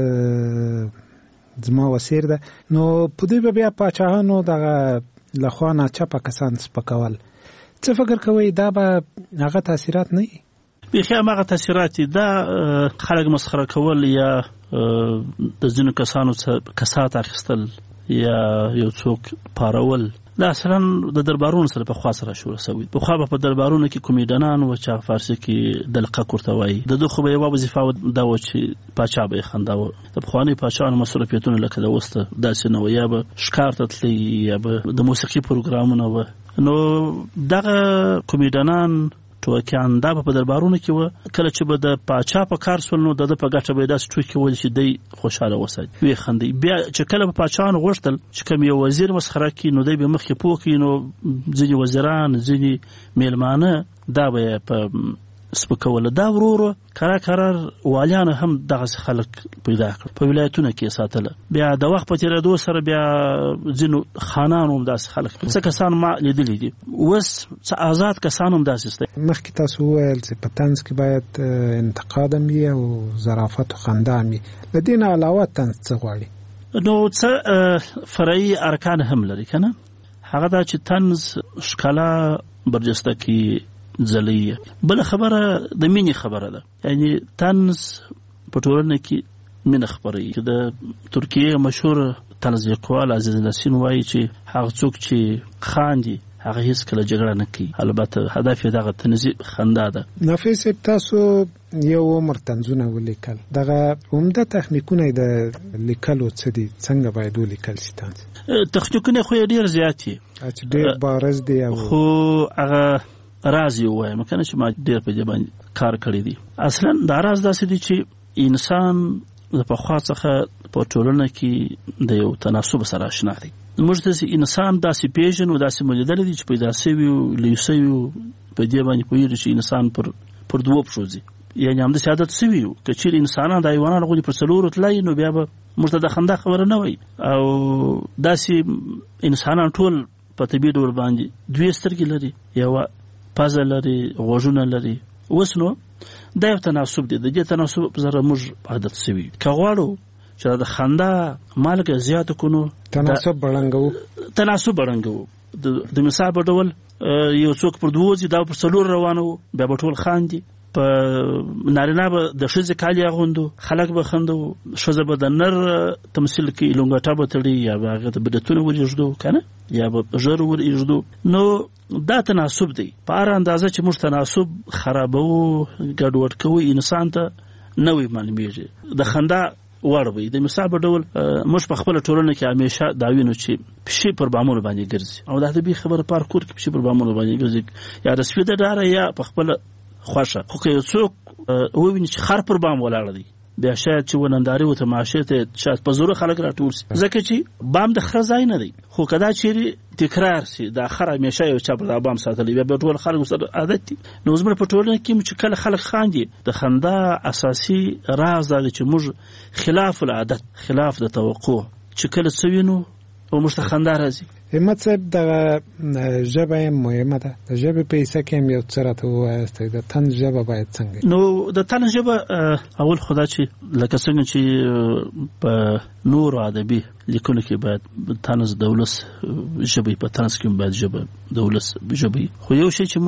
زما وسیر ده، نو په دې بیا پاچاهانو دغه لخوا ناچپه کسان سپکول. څه فکر کوئ دا به هغه تاثیرات نه وي؟ بیخي هماغه تاثیرات دا خلک مسخره کول یا د ځینو کسانو کسات اخیستل یا یو څوک پارول، دا اصلا د دربارونو سره په خوا سره شروع شوی. په خوا په دربارونو کې کومیډیانان و چې فارسی کې دلقه کوته وایي، د دوی خو به یو وظیفه دا و چې پاچا به خنداوه. د پخواني پاچاانو مصروفیتونه لکه د وسته داسې نه و، یا به ښکار ته تللی یا به د موسیقي پروګرامونه و. نو دغه کومیډیانان ټوکیان دا په دربارونو کې و، کله چې به د پاچا په کار سول نو د په ګټه به داسې ټوکې ول چې دی خوشاله وساتي وي خندي. بیا چې کله په پاچاانو غوښتل چې کوم یو وزیر مسخره کړي نو دی به مخکې پوه کړي، نو ځینې وزیران ځینې میلمانه دا به په سپکول. دا ورو کرار والیان هم دغه خلک پیدا کړ په ولایتونو کې ساتله. بیا د وخت په تیریدو سره بیا ځینو خانانو هم داسې خلک څه کسان ما لیدلی دي، اوس څه آزاد کسان هم داسې دي. مخکې تاسو وویل چې په طنز کې باید انتقاد هم وي او ظرافت او خندا هم وي، له دې نه علاوه طنز څه غواړي؟ نو څه فرعي ارکان هم لري که نه؟ هغه دا چې طنز ښکلا برجسته کې ځلې. بل خبره د مینې خبره ده، یعنی طنز په ټولنه کې مینه خپروي. د ترکیې مشهور طنز لیکوال عزیز نسین وایي چې هغه څوک چې خاندي هغه هیڅ کله جګړه نه کوي، البته هدف یې دغه طنزي خندا ده. نافذ صاحب تاسو یو عمر طنزونه ولیکل، دغه عمده تخنیکونه د لیکلو څه دي؟ څنګه باید ولیکل شي طنز؟ تخنیکونه خو ډېر زیات دي چې ډېر بارز دي، خو هغه راز یو وایم کنه چې ما ډېر په دې باندې کار کړی دی. اصلا دا راز داسې دی چې انسان د پخوا څخه په ټولنه کې د یو تناسب سره آشنا دی. موږ ته انسان داسې پیژنو، داسې مولیدلی دی چې پیدا سوي او لوی سوي په دې باندې پوهېږي چې انسان پر دوو پښو ځي. یعنی هم د سیادت سوي که چیرې انسانان د حیوانانو غوندې په څلورو تلای نو بیا به موږ ته د خندا خبره نه وای. او داسې انسانان ټول په طبیعي ډول باندې دوی سترګې لري، یوه پزه لري، غوږونه لري. اوس نو دا یو تناسب دی، د دې تناسب سره موږ عادت سوي. که غواړو چې د خندا مالګه زیاته کړو تناسب بړنګو. د مثال په ډول یو څوک پر دوه ځي دا پر څلور روانو بیا به ټول خاندي. په نارینه به د ښځې کالي اغوندو، خلک به خندو، ښځه به د نر تمثیل کوي، لونګټه به تړي یا به هغه ته بدعتونه ور ایږدو کنه یا به ژر ور ایږدو. نو دا تناسب دی. په هر اندازه چې موږ تناسب خرابوو ګډوډ کوو انسان ته نه وي معلومیږي د خندا وړ وي. د مثال په ډول موږ په خپله ټولنه کې همیشه دا وینو چې پښې پر بامونو باندې ګرځي او د ادبي خبره پارکور کې پښې پر بامونو باندې ګرځي یا د سپي د ډاره یا په خپله خوښه. خو که یو څوک وویني چې خر پر بام ولاړ دی بیا شاید چې وننداري و تماشې ته شاید په زوره خلک راټول سي، ځکه چې بام د خره ځای نه دی. خو که دا چیرې تکرار سي دا خر همیشه یو چا پر دا بام ساتلی بیا به ټول خلک سره عادت دي. نو زموږ په ټولنه کې چې کله خلک خاندي د خندا اساسي راز دا دی چې موږ خلاف العادت خلاف د توقع چې کله څه وینو او موږ ته خندا راځي. همت صاحب د ژبه مهمه ده، د ژبې په حصه کې هم یو څه راته ووایاست د طنز ژبه باید څنګه؟ نو د طنز ژبه اول خدا چې لکه څنګه چې په نورو ادبي لیکنو کې باید طنز د ولس ژبې په طنز کې باید ژبه د ولس ژبې. خو یو شی چې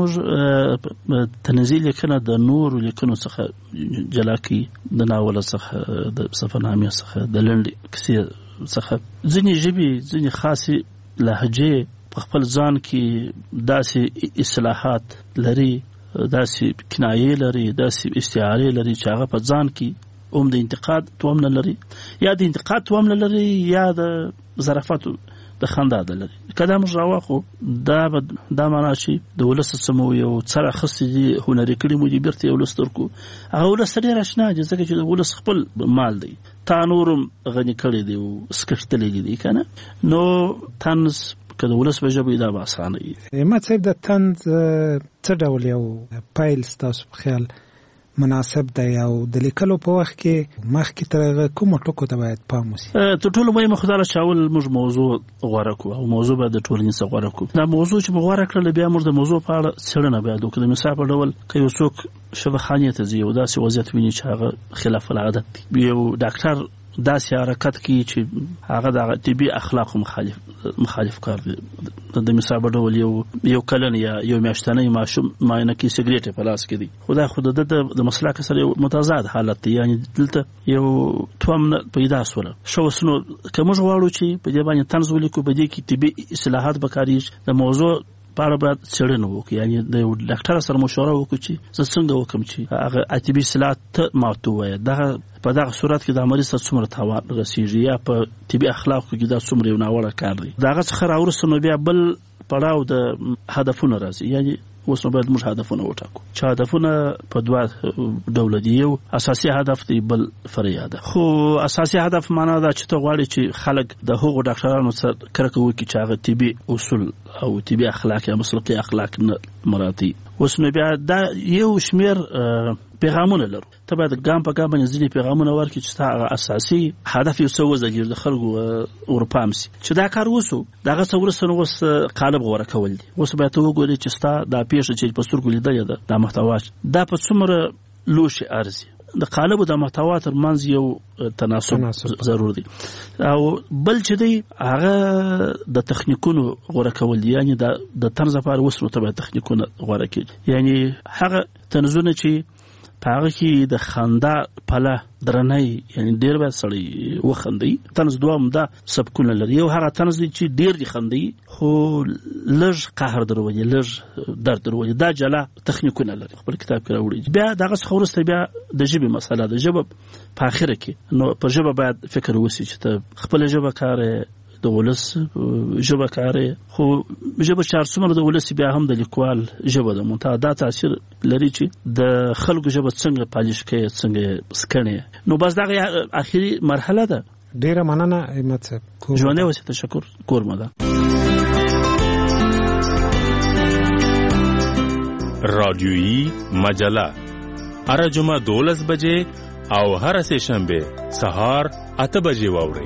موږ طنزي لیکنه د نورو لیکنو څخه جلا کوي، د ناول څخه، د سفرنامې څخه، د لنډې کیسې څخه، ځینې ژبې ځینې خاصې لهجې په خپل ځان کې داسې اصطلاحات لري، داسې کنایې لري، داسې استعارې لري چې هغه په ځان کې د انتقاد توم نه لري، یا د انتقاد توم نه لري یا د ظرافت د خندا ده لري. که دا موږ راواخو دا معنا چې د ولس څه مو یو څه راخستې دي هنري کړي مو دي بیرته یو ولس ترکو هغه ولس ډېر اشنا دي ځکه چې د ولس خپل مال دی، تا نورم غني کړی دی او سکشتلې دي که نه. نو طنز که د ولس په ژبه دا به اسانه وي. همت صاحب د طنز څه ډول یو پیل ستاسو په خیال مناسب دی او د لیکلو په وخت کې مخکې تر هغه کومو ټکو ته باید پام وشي؟ تر ټولو مهمه خو دا ده چې اول موږ موضوع غوره کړو او موضوع باید د ټولنې څخه غوره کړو. دا موضوع چې موږ غوره کړله بیا موږ د موضوع په اړه څېړنه باید وکړو. د مثال په ډول که یو څوک شفاخانې ته ځي او داسې وضعیت ویني چې هغه خلاف العادت دی، یو ډاکټر داسې حرکت کوي چې هغه د طبي اخلاقو مخالف کار دی. د مثال په ډول یو کلن یا یو میاشتنی ماشوم معاینه کې سیګریټ په لاس کې دی، خدای خود د مسلک سره یو متضاد حالت دی، یعنی دلته یو توم پیدا سوله شو. نو که موږ غواړو چې په دې باندې طنز ولیکو، په دې کې طبي اصلاحات وکړو، د موضوع په اړه باید څېړنه وکړو، یعنی د یو ډاکټر سره مشوره وکړو چې زه څنګه وکړم چې هغه طبي اصلاحات ته ماته ووایي. په دغه صورت کې د مریض ته څومره تاوان رسیږي یا په طبي اخلاقو کې دا څومره یو ناوړه کار دی. د هغه څخه راوروسته نو بیا بل پړاو د هدفونو راځي، یعنی اوس نو باید موږ هدفونه وټاکو چې هدفونه په دوه ډوله دي، یو اساسي هدف دی، بل فرعي هدف. خو اساسي هدف معنا دا چې ته غواړې چې خلک د هغو ډاکټرانو سره کرکه وکړي چې هغه طبي اصول او طبي اخلاق یا مسلکي اخلاق نه مراعاتوي. اوس نو بیا دا یو شمیر پیغامونه لرو، ته باید ګام په ګام باندې ځینې پیغامونه ورکړي چې ستا هغه اساسي هدف یو څه وزګیر د خلکو ورپام سي چې دا کار وسو. دغه څه وروسته نو اوس قالب غوره کول دي. اوس باید ته وګورې چې ستا دا پیښه چې په سترګو لیدلې ده دا محتوا دا په څومره لوشي ارزي. د قالب او د محتوا ترمنځ یو تناسب ضرور دی. او بل چې دی هغه د تخنیکونو غوره کول دي، یعنی د طنز لپاره اوس نو ته باید تخنیکونه غوره کړي، یعنی هغه طنزونه چې په هغه کې د خندا پله درنۍ، یعنی ډېر باید سړی وخندي. طنز دوه دا سبکونه لري، یو هغه طنز دی چې ډېر دي خندي خو لږ قهر درولي، لږ درد درولي، دا جلا تخنیکونه لري. خپل کتاب کې راوړي. بیا دغه څخه وروسته بیا د ژبې مسله ده. ژبه په آخره کې نو په ژبه باید فکر وسي چې ته خپله ژبه کارې، د ولس ژبه کارې، خو ژبه چې هر څومره د ولس بیا هم د لیکوال ژبه ده. منتها دا تاثیر لري چې د خلکو ژبه څنګه پالش کوي، څنګه سکڼي. نو بس دغه آخري مرحله ده. ډیره مننه همت صاحب. ژوندی اوسئ. تشکر. کورمه ده. رادیویی مجله هر جمعه 12 بجې او هر سه شنبه سهار 8 بجې واورئ.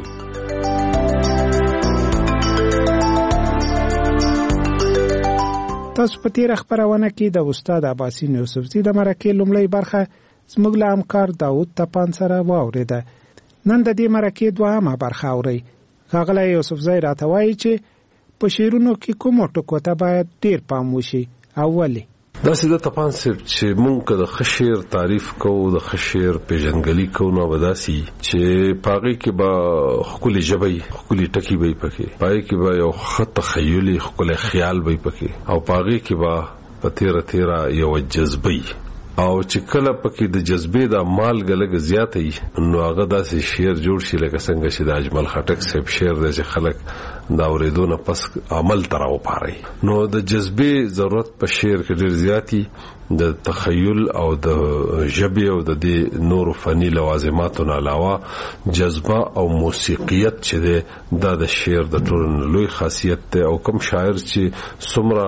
تاسو په تیر خبرونه کې د استاد عباسین یوسفزي د مرکې لومړی برخه زموږ له همکار داوود تپان سره واوریده. نن د دې مرکې دوهمه برخه اورئ. ښاغلی یوسفزي راته وایي چې په شعرونو کې کومو ټکو ته باید ډیر پام وشي او ولې. داسې د تپان صاحب چې مونږ د خشیر تعریف کوو، د خشیر پیژنګلی کوو، نو بداسي چې پاغي کې با خپل جبې خپل ټکی به پکې پای کې با یو خط تخیلی خپل خیال به پکې او پاغي کې با پتیره یو جذبې او چې کله پکې د جذبې د مال غلګ زیاتې نو هغه داسې شعر جوړ شي لکه څنګه چې د اجمل خټک صاحب شعر د خلک دا اوریدونه پس عمل تراو پاره. نو د جذبې ضرورت په شعر کې ډیر زیاتی، د تخیل او د ژبې او د نور فنی لوازماتو نه علاوه جذبه او موسیقیت چې د شعر د ټولو لوی خاصیت ده. او کوم شاعر چې څومره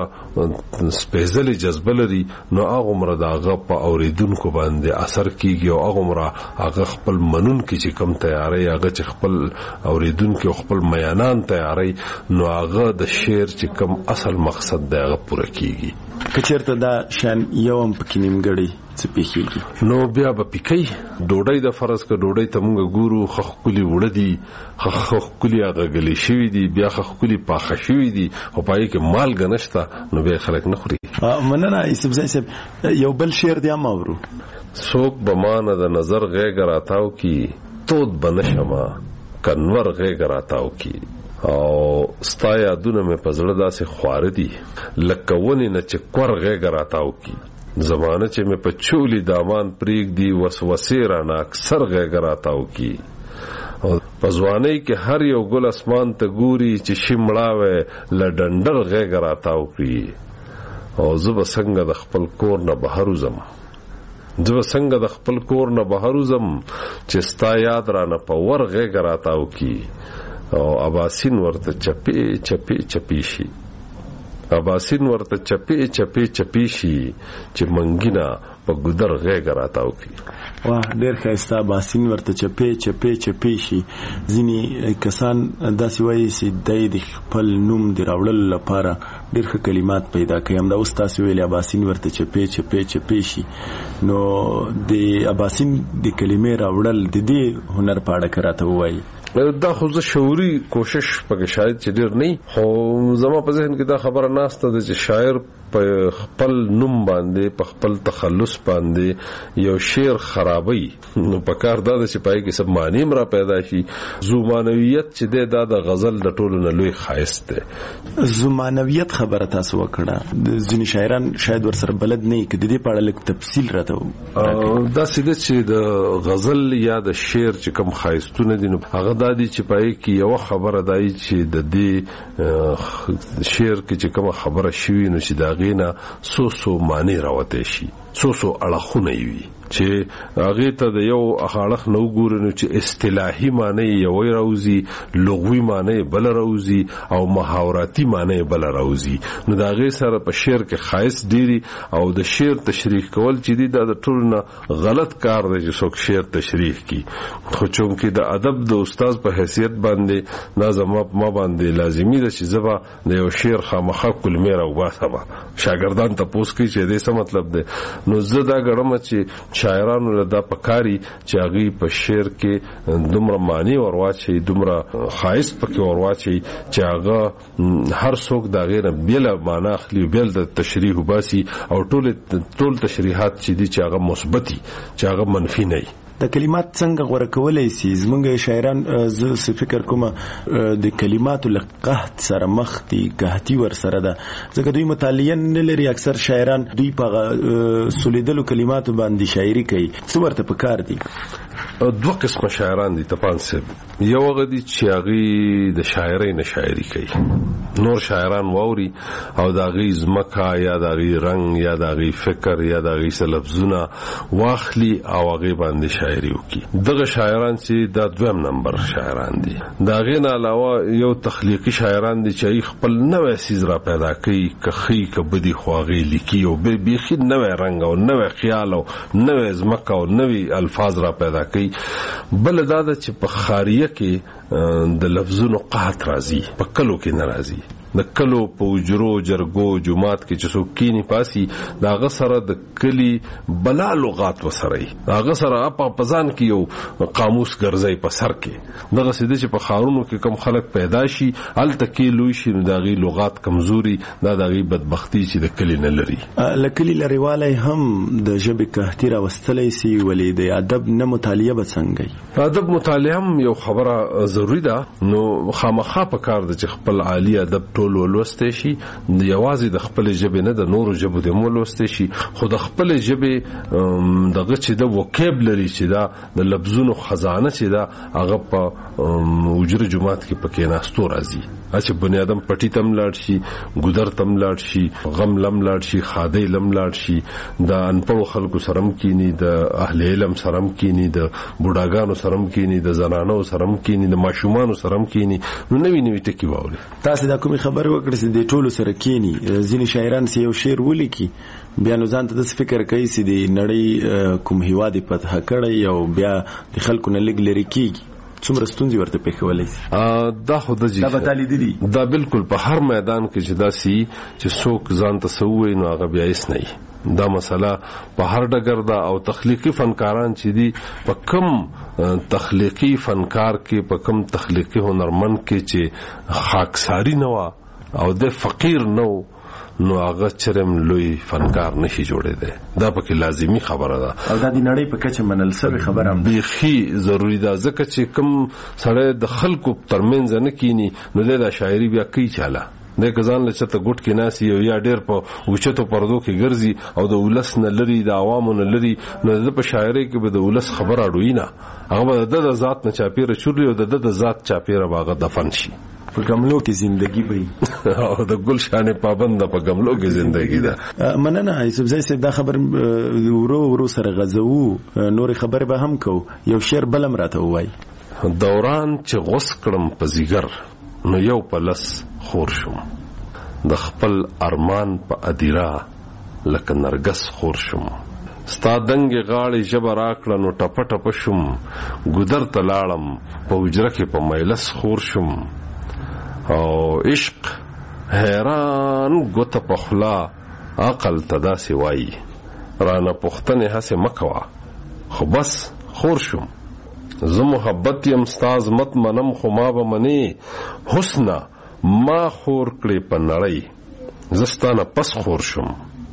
سپېڅلې جذبه لري نو هغه مرادغه په اوریدونکو باندې اثر کیږي او هغه خپل منون کې چې کم تیاری هغه چې خپل اوریدونکو خپل میانان تیاری نو هغه د شعر چې کم اصل مقصد دی هغه پوره کیږي. کچرته دا شان یوم پکې نیمګړی څه پیږي نو بیا به پکې ډوډۍ د فرض ک ډوډۍ ته موږ ګورو خخکلی وړدي خخکلی هغه غلی شوی دی بیا خخکلی پاخه شوی دی او پای کې مال غنښت نو به خلک نه خوري. مننه یوسفزي صاحب یو بل شعر دی امورو څوک بمانه د نظر غېګ راتاو کی تود بنشما کنور غېګ راتاو کی او ستا یادونه مې په زړه داسې خواره دي لکه ونې نه چې کور غېږ راتاو کی زمانه چې مې په چولی دامان پریږ دی وسوسې رانه اکثر غېږ راتاو کی او په ځوانۍ کې هر یو ګل اسمان ته ګوري چې شمړاوې له ډنډر غېږ راتاو کی او زه به څنګه د خپل کور نه بهر وځم چې ستا یاد رانه په ور غېږ راتاو کی او اباسین ورته چپی شي چې منګینا په ګدر غېږ راتاو کی. واه ډېر ښایسته اباسین ورته چپی شي. ځینې کسان داسې وایي چې د خپل نوم د راوړلو لپاره ډېر ښه کلمات پیدا کوي. همدا اوس تاسو ویلي اباسین ورته چپی شي. نو د اباسین د کلمې راوړل د دې هنر په اړه راته وایي. دا خو زه شعوري کوشش پکې شاید چې ډیر نه خو زما په ذهن کې دا خبره ناشته ده چې شاعر په خپل نوم باندې په خپل تخلص باندې یو شعر خرابوي نو په کار دا چې پای کې سب معنی را پیدا شي. زمانویت چې دا د غزل د ټولو نه لوی خاص ده. زمانویت خبره تاسو وکړه ځینې شاعران شاید ورسره بلد نه کړي. د دې په اړه لیک تفصیل راته دا سیده چې د غزل یا د شعر چې کوم خاصتونه دي نو هغه دادی چې پای کې یو خبره دای چې د دې شعر کې چې کوم خبره شوی نو چې دا غینا سو معنی راوته شي سو اړخونه وي چې هغه ته د یو اخاړخ نو ګورنو چې اصطلاحي معنی یو راوځي لغوي معنی بل راوځي او محاوراتي معنی بل راوځي. نو دا غي سره په شعر کې خاص ډيري او د شعر تشریح کول چې دا د ټولنه غلط کار دی چې څوک شعر تشریح کی. خو چونکې د ادب د استاد په حیثیت باندې نظم ما باندې لازمی ده چې زبا د یو شعر خامخا کلمې راو باسه شاګردان ته پوښتنه کوي چې دې څه مطلب ده. نو زه دا ګرم چې شاعرانو له دا پکاري چې هغه په شعر کې دومره معنی ورواچي دومره خاص پکې ورواچي چې هغه هر څوک دا غیر بیل معنی اخلي بیل د تشریح وباسي او ټول تشریحات چې دي چې هغه مثبتي چې هغه منفي نه وي. د کلمات څنګه غوړه کولای شي زمونږ شاعران زه فکر کوم د کلماتو له قحط سره مخ دي قحطي ور سره ده ځکه دوی مطالعه نه لري. اکثر شاعران دوی په سولیدلو کلماتو باندې شاعري کوي. څه ورته پکار دي؟ دوه قسم شاعران دي تپان صاحب. یو هغه دي چې هغه د شاعرۍ نه شاعري کوي نور شاعران واوري او دا غي زمکا یا دا غي رنگ یا دا غي فکر یا دا غي لفظونه واخلي او هغه باندې شاعري وکي. دغه شاعران چې دا دویم نمبر شاعران دي. دا غي نه علاوه یو تخلیقي شاعران دي چې خپل نوې سیز را پیدا کوي، کخي کبدي خواغي لیکي او بيخي نوې رنگ او نوې خیال او نوې زمکا او نوې الفاظ را پیدا کوي. بل دا چې په خاریه کې د لفظونو قحط راځي، په کلو کې ناراضي. د کلو په وجرو جرګو جمعات کې چې څوک کینی پاسي دا غسره د کلی بلا لغات وسري، دا غسره په پزان کې یو قاموس ګرځي په سر کې. دغه سده چې په خارونو کې کم خلک پیدا شي الته کې لوي شي دا غي لغات کمزوري، دا غي بدبختی چې د کلی نه لري. لکلی لريواله هم د ژبې قحطي راوستلې سي ولې د ادب نه مطالعه بڅنګي. ادب مطالعه هم یو خبره ضروری ده، نو خامخا په کار د خپل عالی ادب ټول ولوستې شي، یوازې د خپل ژبې نه د نورو ژبو د مولوستې شي، خو د خپل ژبې دغه چې د وکیبلري چې دا د لفظونو خزانه چې دا هغه په وجره جمعات کې پکې ناستو راځي. چې بنی آدم پټی تم لاړ شي، ګودر تم لاړ شي، غم لم لاړ شي، خادي لم لاړ شي، د انپړو خلکو سرم کینی، د اهل علم سرم کینی، د بوډاګانو سرم کینی، د زنانو سرم کینی، د ماشومانو سرم کینی، نو نوی نوی ټکی واوري. تاسو دا کومي خبر وکړئ چې د ټولو سره کینی ځینې شاعران سي یو شعر ولیکي بیا نو ځان ته د فکر کوي چې د نړۍ کوم هیواد فتح کړي او بیا د خلکو نه لګ لري کیږي. څومره ستونزې ورته پېښولې دا خو د دا بتالي دي دا بالکل په هر میدان کې چې دا سي چې څوک ځان ته سووي نو هغه بیا هیڅ نه وي. دا مسله په هر ډګر دا او تخلیقي فنکاران چې دي په کم تخلیقي فنکار کې په کم تخلیقي هنرمند کې چې خاکساری نه وا او د فقیر نو نو هغه چرم لوی فنکار نشي جوړېده. دا پکې لازمی خبره ده او دا د نړۍ په کچه منل سوي خبره هم بيخي ضروری ده، ځکه چې کوم سړی د خلکو ترمنځ نه کینی نو د شاعري بیا کوي چاله د کزان لچته ګټ کې ناسي او یا ډېر په اوچتو پردو کې ګرځي او د ولس نه لري، د عوامو نه لري، نو د په شاعري کې به د ولس خبره اډوي نه، هغه د ذات نه چاپیره چوري او د ذات چاپیره باغ دفن شي. په ګملو کې زندگی وي او د ګلشان پابند په ګملو کې زندگی ده. مننه یوسف زئی صاحب، دا خبر ورو سره غزو نور خبر به هم کو. یو شعر بلم راته وای دوران چې غوس کړم په زیګر نو یو پلس خور شم، د خپل ارمان په ادیرا لکه نرګس خور شم، ستا دنګ غاړي جبر راکړه نو ټپ ټپ شم، ګودر ته لاړم په وجره کې په مجلس خور شم، او عشق حیران ګوته پخلا عقل تداسي وای رانه پختنه هسه مکوا خو بس خور شم، زه محبت یم استاد مت منم خو ما به منی حسنا ما خور کړې په نړۍ زستانه پس خور شم.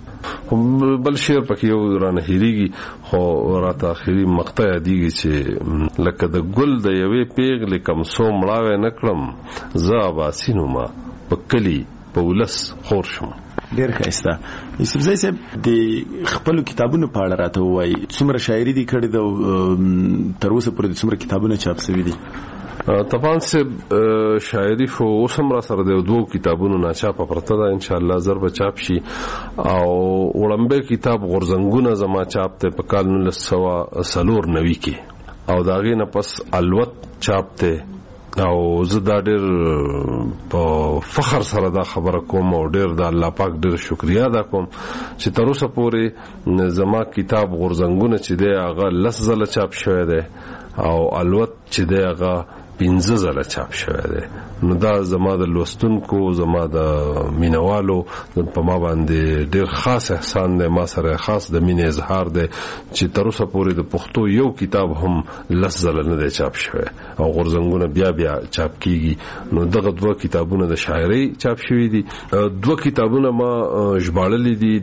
بل شعر پکې یو رانه هېریږي خو راته اخري مقطع یادېږي چې لکه د ګل د یوې پیغلې کم څو مړاوی نه کړم زه اباسینو ما په کلي په ولس خور شم. ډېر ښایسته. یوسف زئی صاحب د خپلو کتابونو په اړه راته ووایي، څومره شاعري دي کړې ده او تر اوسه پورې څومره کتابونه چاپ شوي دي؟ طبعا صاحب شاعري خو اوس هم را سره د دوه کتابونو ناچاپه پرته ده، ان شاء الله زر به چاپ شي. او وړمبه کتاب غورزنګونه زما چاپ ته په کال 1994 کې او دا غي نه پس الوت چاپ ته او زه دا ډېر په فخر سره دا خبره کوم او ډېر د الله پاک ډېر شکریا ادا کوم چې تر اوسه پورې زما کتاب غورزنګونه چې دی هغه 10 ځله چاپ شوی دی او الوت چې دی هغه 15 ځله چاپ شوی دی. نو دا زما د لوستونکو زما د مینوالو په ما باندې ډېر خاص احسان دی، ما سره خاص د مینې اظهار دی چې تر اوسه پورې د پښتو یو کتاب هم 10 ځله نه دی چاپ شوی او غورزنګونه بیا چاپ کیږي. نو دغه دوه کتابونه د شاعري چاپ شوي دي. دوه کتابونه ما ژباړلي دي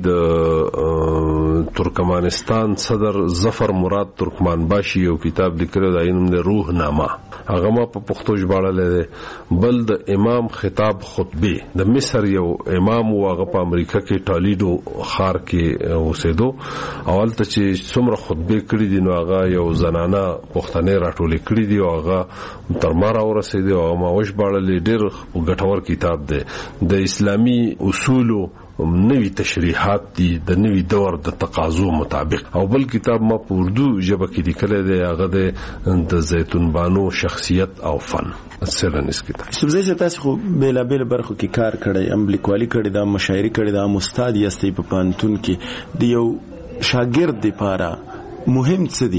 د ترکمنستان صدر ظفر مراد ترکمنباشي یو کتاب لیکلی دی، نوم دی روح نامه، هغه ما په پښتو ژباړل دي بل د امام خطاب خطبه د مصر یو امام واغه په امریکا کې ټالیډو خار کې اوسېدو اول ته چې څومره خطبه کړې دي نو هغه یو زنانه پښتنې راټولې کړې دي او هغه تر ما راورسېدي او ما وژباړل ډېر ګټور کتاب دی د اسلامي اصولو نوی تشریحات دي د نوی دور د تقاضو مطابق او بل کتاب ما په اردو ژبه کې لیکل دی هغه د زیتون بانو شخصیت او فن څلنس کتاب سبزی تاسو خو بیل بیل برخو کې کار کړی ام لیکوالي کړی دا مشاعري کړی دا استاد یاستئ په پانتون کې د یو شاګرد لپاره مهم څه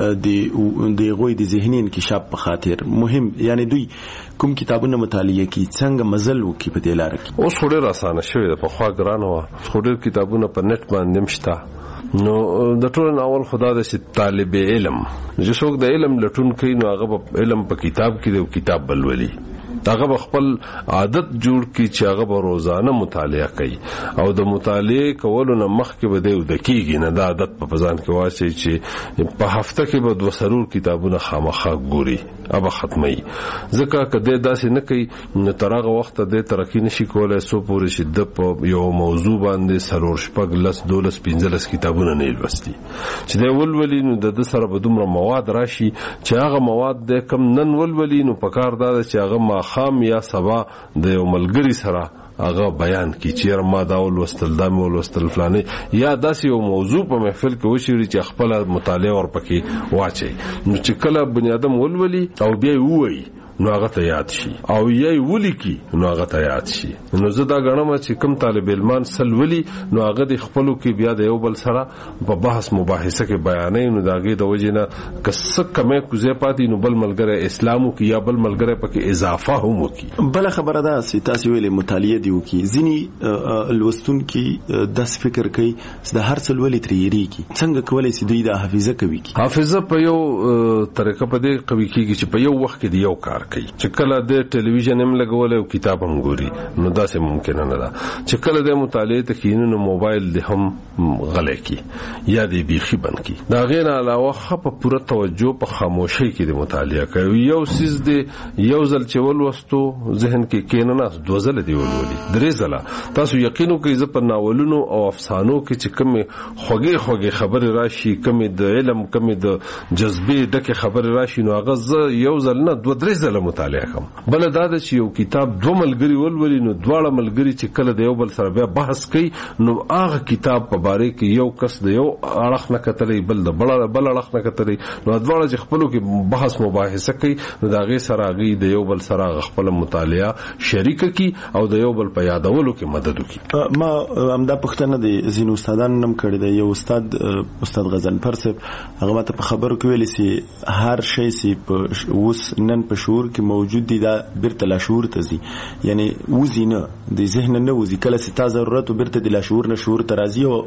دي د غوي د ذهني انکشاف په خاطر مهم یعنی دوی کوم کتابونه مطالعه کی څنګه مزل وکي په دې لار کې اوس ډېر اسانه شوی د په خوا ګران و ډېر کتابونه په نت باندې مشته نو د ټول اول خدا د طالب علم چې څوک د علم لټون کوي نو هغه علم په کتاب کې د کتاب بلولي هغه خپل عادت جوړ کی چې هغه روزانه مطالعه کوي او د مطالعه کولو نه مخکې به د دقیقې نه د عادت په ځان کې واسي چې په هفته کې به 200 کتابونه خامخا ګوري ابا ختمي ځکه کده داسې نه کوي نو ترغه وخت د ترقی نشي کولای سو پورې شدت په یو موضوع باندې سرور شپږ لس 12 15 کتابونه نه لوستي چې د ولولي نو د سره به دومره مواد راشي چې هغه مواد د کم نن ولولي نو پکار دا چې هغه خام یا سبا د یو ملګری سره هغه بیان کی چې ما دا ولوستل دا مې ولوستل فلانه یا داسې یو موضوع په محفل کې وشوري چې خپل مطالعه ورپکې واچي نو چې کله بنی آدم ولولي او بیا وایي نو هغه ته یاد شي او یې ولیکي نو هغه ته یاد شي نو زه دا غواړم چې کوم طالب علمان سل ولی نو هغه د خپلو کې بیا د یو بل سره په بحث مباحثه کې بیانې نو داګه د وجنه کس کمه کوزه پاتې نو بل ملګری اسلامو کې یا بل ملګری پکې اضافه هم وکي بل خبره ده چې تاسو ویلې مطالعه دی وکي ځینی لوستون کې د فکر کوي د هر څل ولې تریری کی څنګه کولای شي دوی د حافظه کوي حافظه په یو طریقه په دې کوي چې په یو وخت کې دی یو کار کوي چې کله د ټلویزیون هم لګول او کتاب هم ګوري نو دا سه ممکن نه ده چې کله د مطالعه ته کینو موبایل د هم غلې کی یا د بیخي بن کی دا غیر علاوه خپ پوره توجه په خاموشي کې د مطالعه کوي یو سیز د یو ځل چول وستو ذهن کې کینه نه دوزل دی ولولي درې ځله تاسو یقینو کوي ز په ناولونو او افسانو کې چې کوم خوږه خبر راشي کوم د علم کوم د جذبه دغه خبر راشي نو هغه یو ځل نه دوه درې ځله مطالعه کوم بل دا چې یو کتاب دوه ملګری ولولي نو دواړه ملګری چې کله د یو بل سره بیا بحث کوي نو هغه کتاب په باره کې یو کس د یو اړخ نه کتلې بل د بل اړخ نه کتلې نو دواړه چې خپلو کې بحث مباحثه کوي نو دا غي سره غي د یو بل سره خپل مطالعه شریک کی او د یو بل په یادولو کې مدد وکړي ما همدا پښتنه د زین استادان نم کړی دی یو استاد غزنفر صاحب هغه ماته په خبرو کې ویلي سي هر شی سي په اوس نن په شعور کې موجود دي دا برته لا شعور ته زی یعنی وزینه د ذهن نه وزي کله ست ضرورت برته د لا شعور نه شعور ترازی او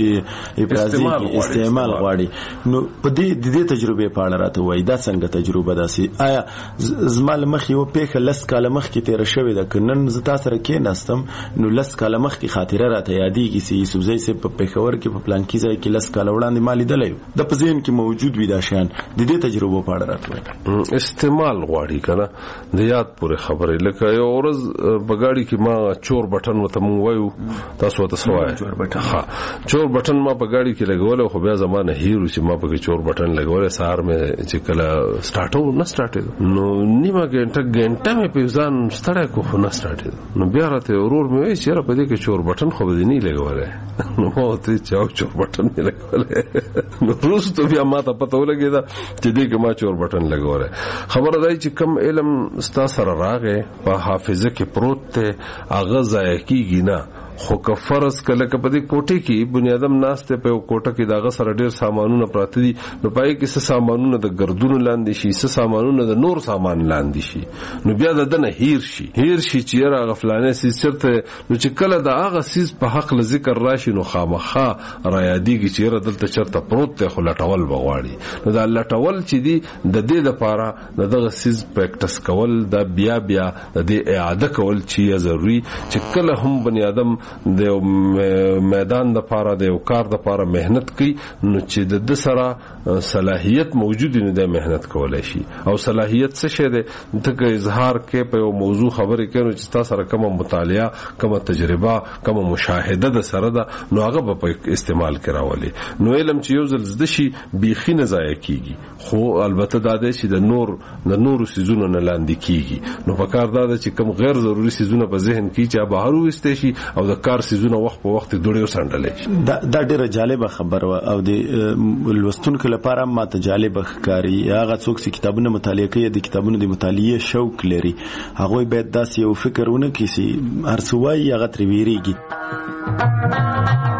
افرازی استعمال غواړي نو په دې تجربه په اړه راته وای دا څنګه تجربه ده سي آیا زمال مخ یو پیخه لس کاله مخ کې تیر شوی ده کنن زتا سره کې نستم نو لس کاله مخ کې خاطره راته یادېږي سي سوزي سي په پیښور کې په پلان کې ځای کې لس کاله وړاندې مالي دلې د پزین کې موجود وي دا شان د دې تجربه په اړه راته وای استعمال غواړي کنه د یاد پورې خبرې لکه یو ورځ بغاړي کې ما چور بٹن وته مونږ وایو تاسو ته سوای چور بٹن ما بغاړي کې لګول خو بیا زمانه هیرو چې ما په چور بٹن لګول سار مې چې کله سٹارټو نه سٹارټ نو نیمه غنټه مې په ځان ستړی کو خو نه سٹارټ نو بیا راته ورور مې وایي چې را په دې کې چور بٹن خو به نه لګول نو ما ته چور بٹن نه لګول نو روز ته بیا ما ته پته ولګیدا چې دې کې ما چور بٹن لګول خبره ده چې کم علم ستا سره راغې په حافظه کې پروت ته اغه ځای کیږي نه خو که فرض کله په دې کوټه کې بنی آدم ناشته په کوټه کې داغه سره ډیر سامانونه پراته دي نو پای کې څه سامانونه د ګردونو لاندې شي څه سامانونه د نور سامان لاندې شي نو بیا دنه هیر شي چې را غفلانه سي چرته نو چې کله د هغه سیس په حق ذکر راشي نو خامخا را یادېږي چې را دلته چرته پروت ته خو لټول بغواړي نو دا لټول چې دي د دې لپاره دغه سیس پریکټس کول دا بیا د اعاده کول چې ضروری چې کله هم بنی آدم د میدان د پاره د کار د پاره مهنت کوي نو چې د سره صلاحیت موجود نه د مهنت کولای شي او صلاحیت څه شي د تک اظهار کې په یو موضوع خبرې کوي چې تاسو سره کومه مطالعه کومه تجربه کومه مشاهده د سره ده نو هغه په استعمال کراولي نو علم چې یو ځل زده شي بيخي نه ضایع کیږي خو البته دا د شي د نور سيزونو نه لاندې کیږي نو په کار دا چې کوم غیر ضروري سيزونه په ذهن کې چې بهر وسته شي او د کار سيزونه وخت په وخت دوړي وسندلې شي دا ډیره جالبه خبره او د لوستونکو لپاره ماته جالبه ښکاري هغه څوک چې کتابونه مطالعه کوي د کتابونو د مطالعې شوق لري هغه باید داسې یو فکر ونه کړي چې هر څه وایي هغه تر ویریږي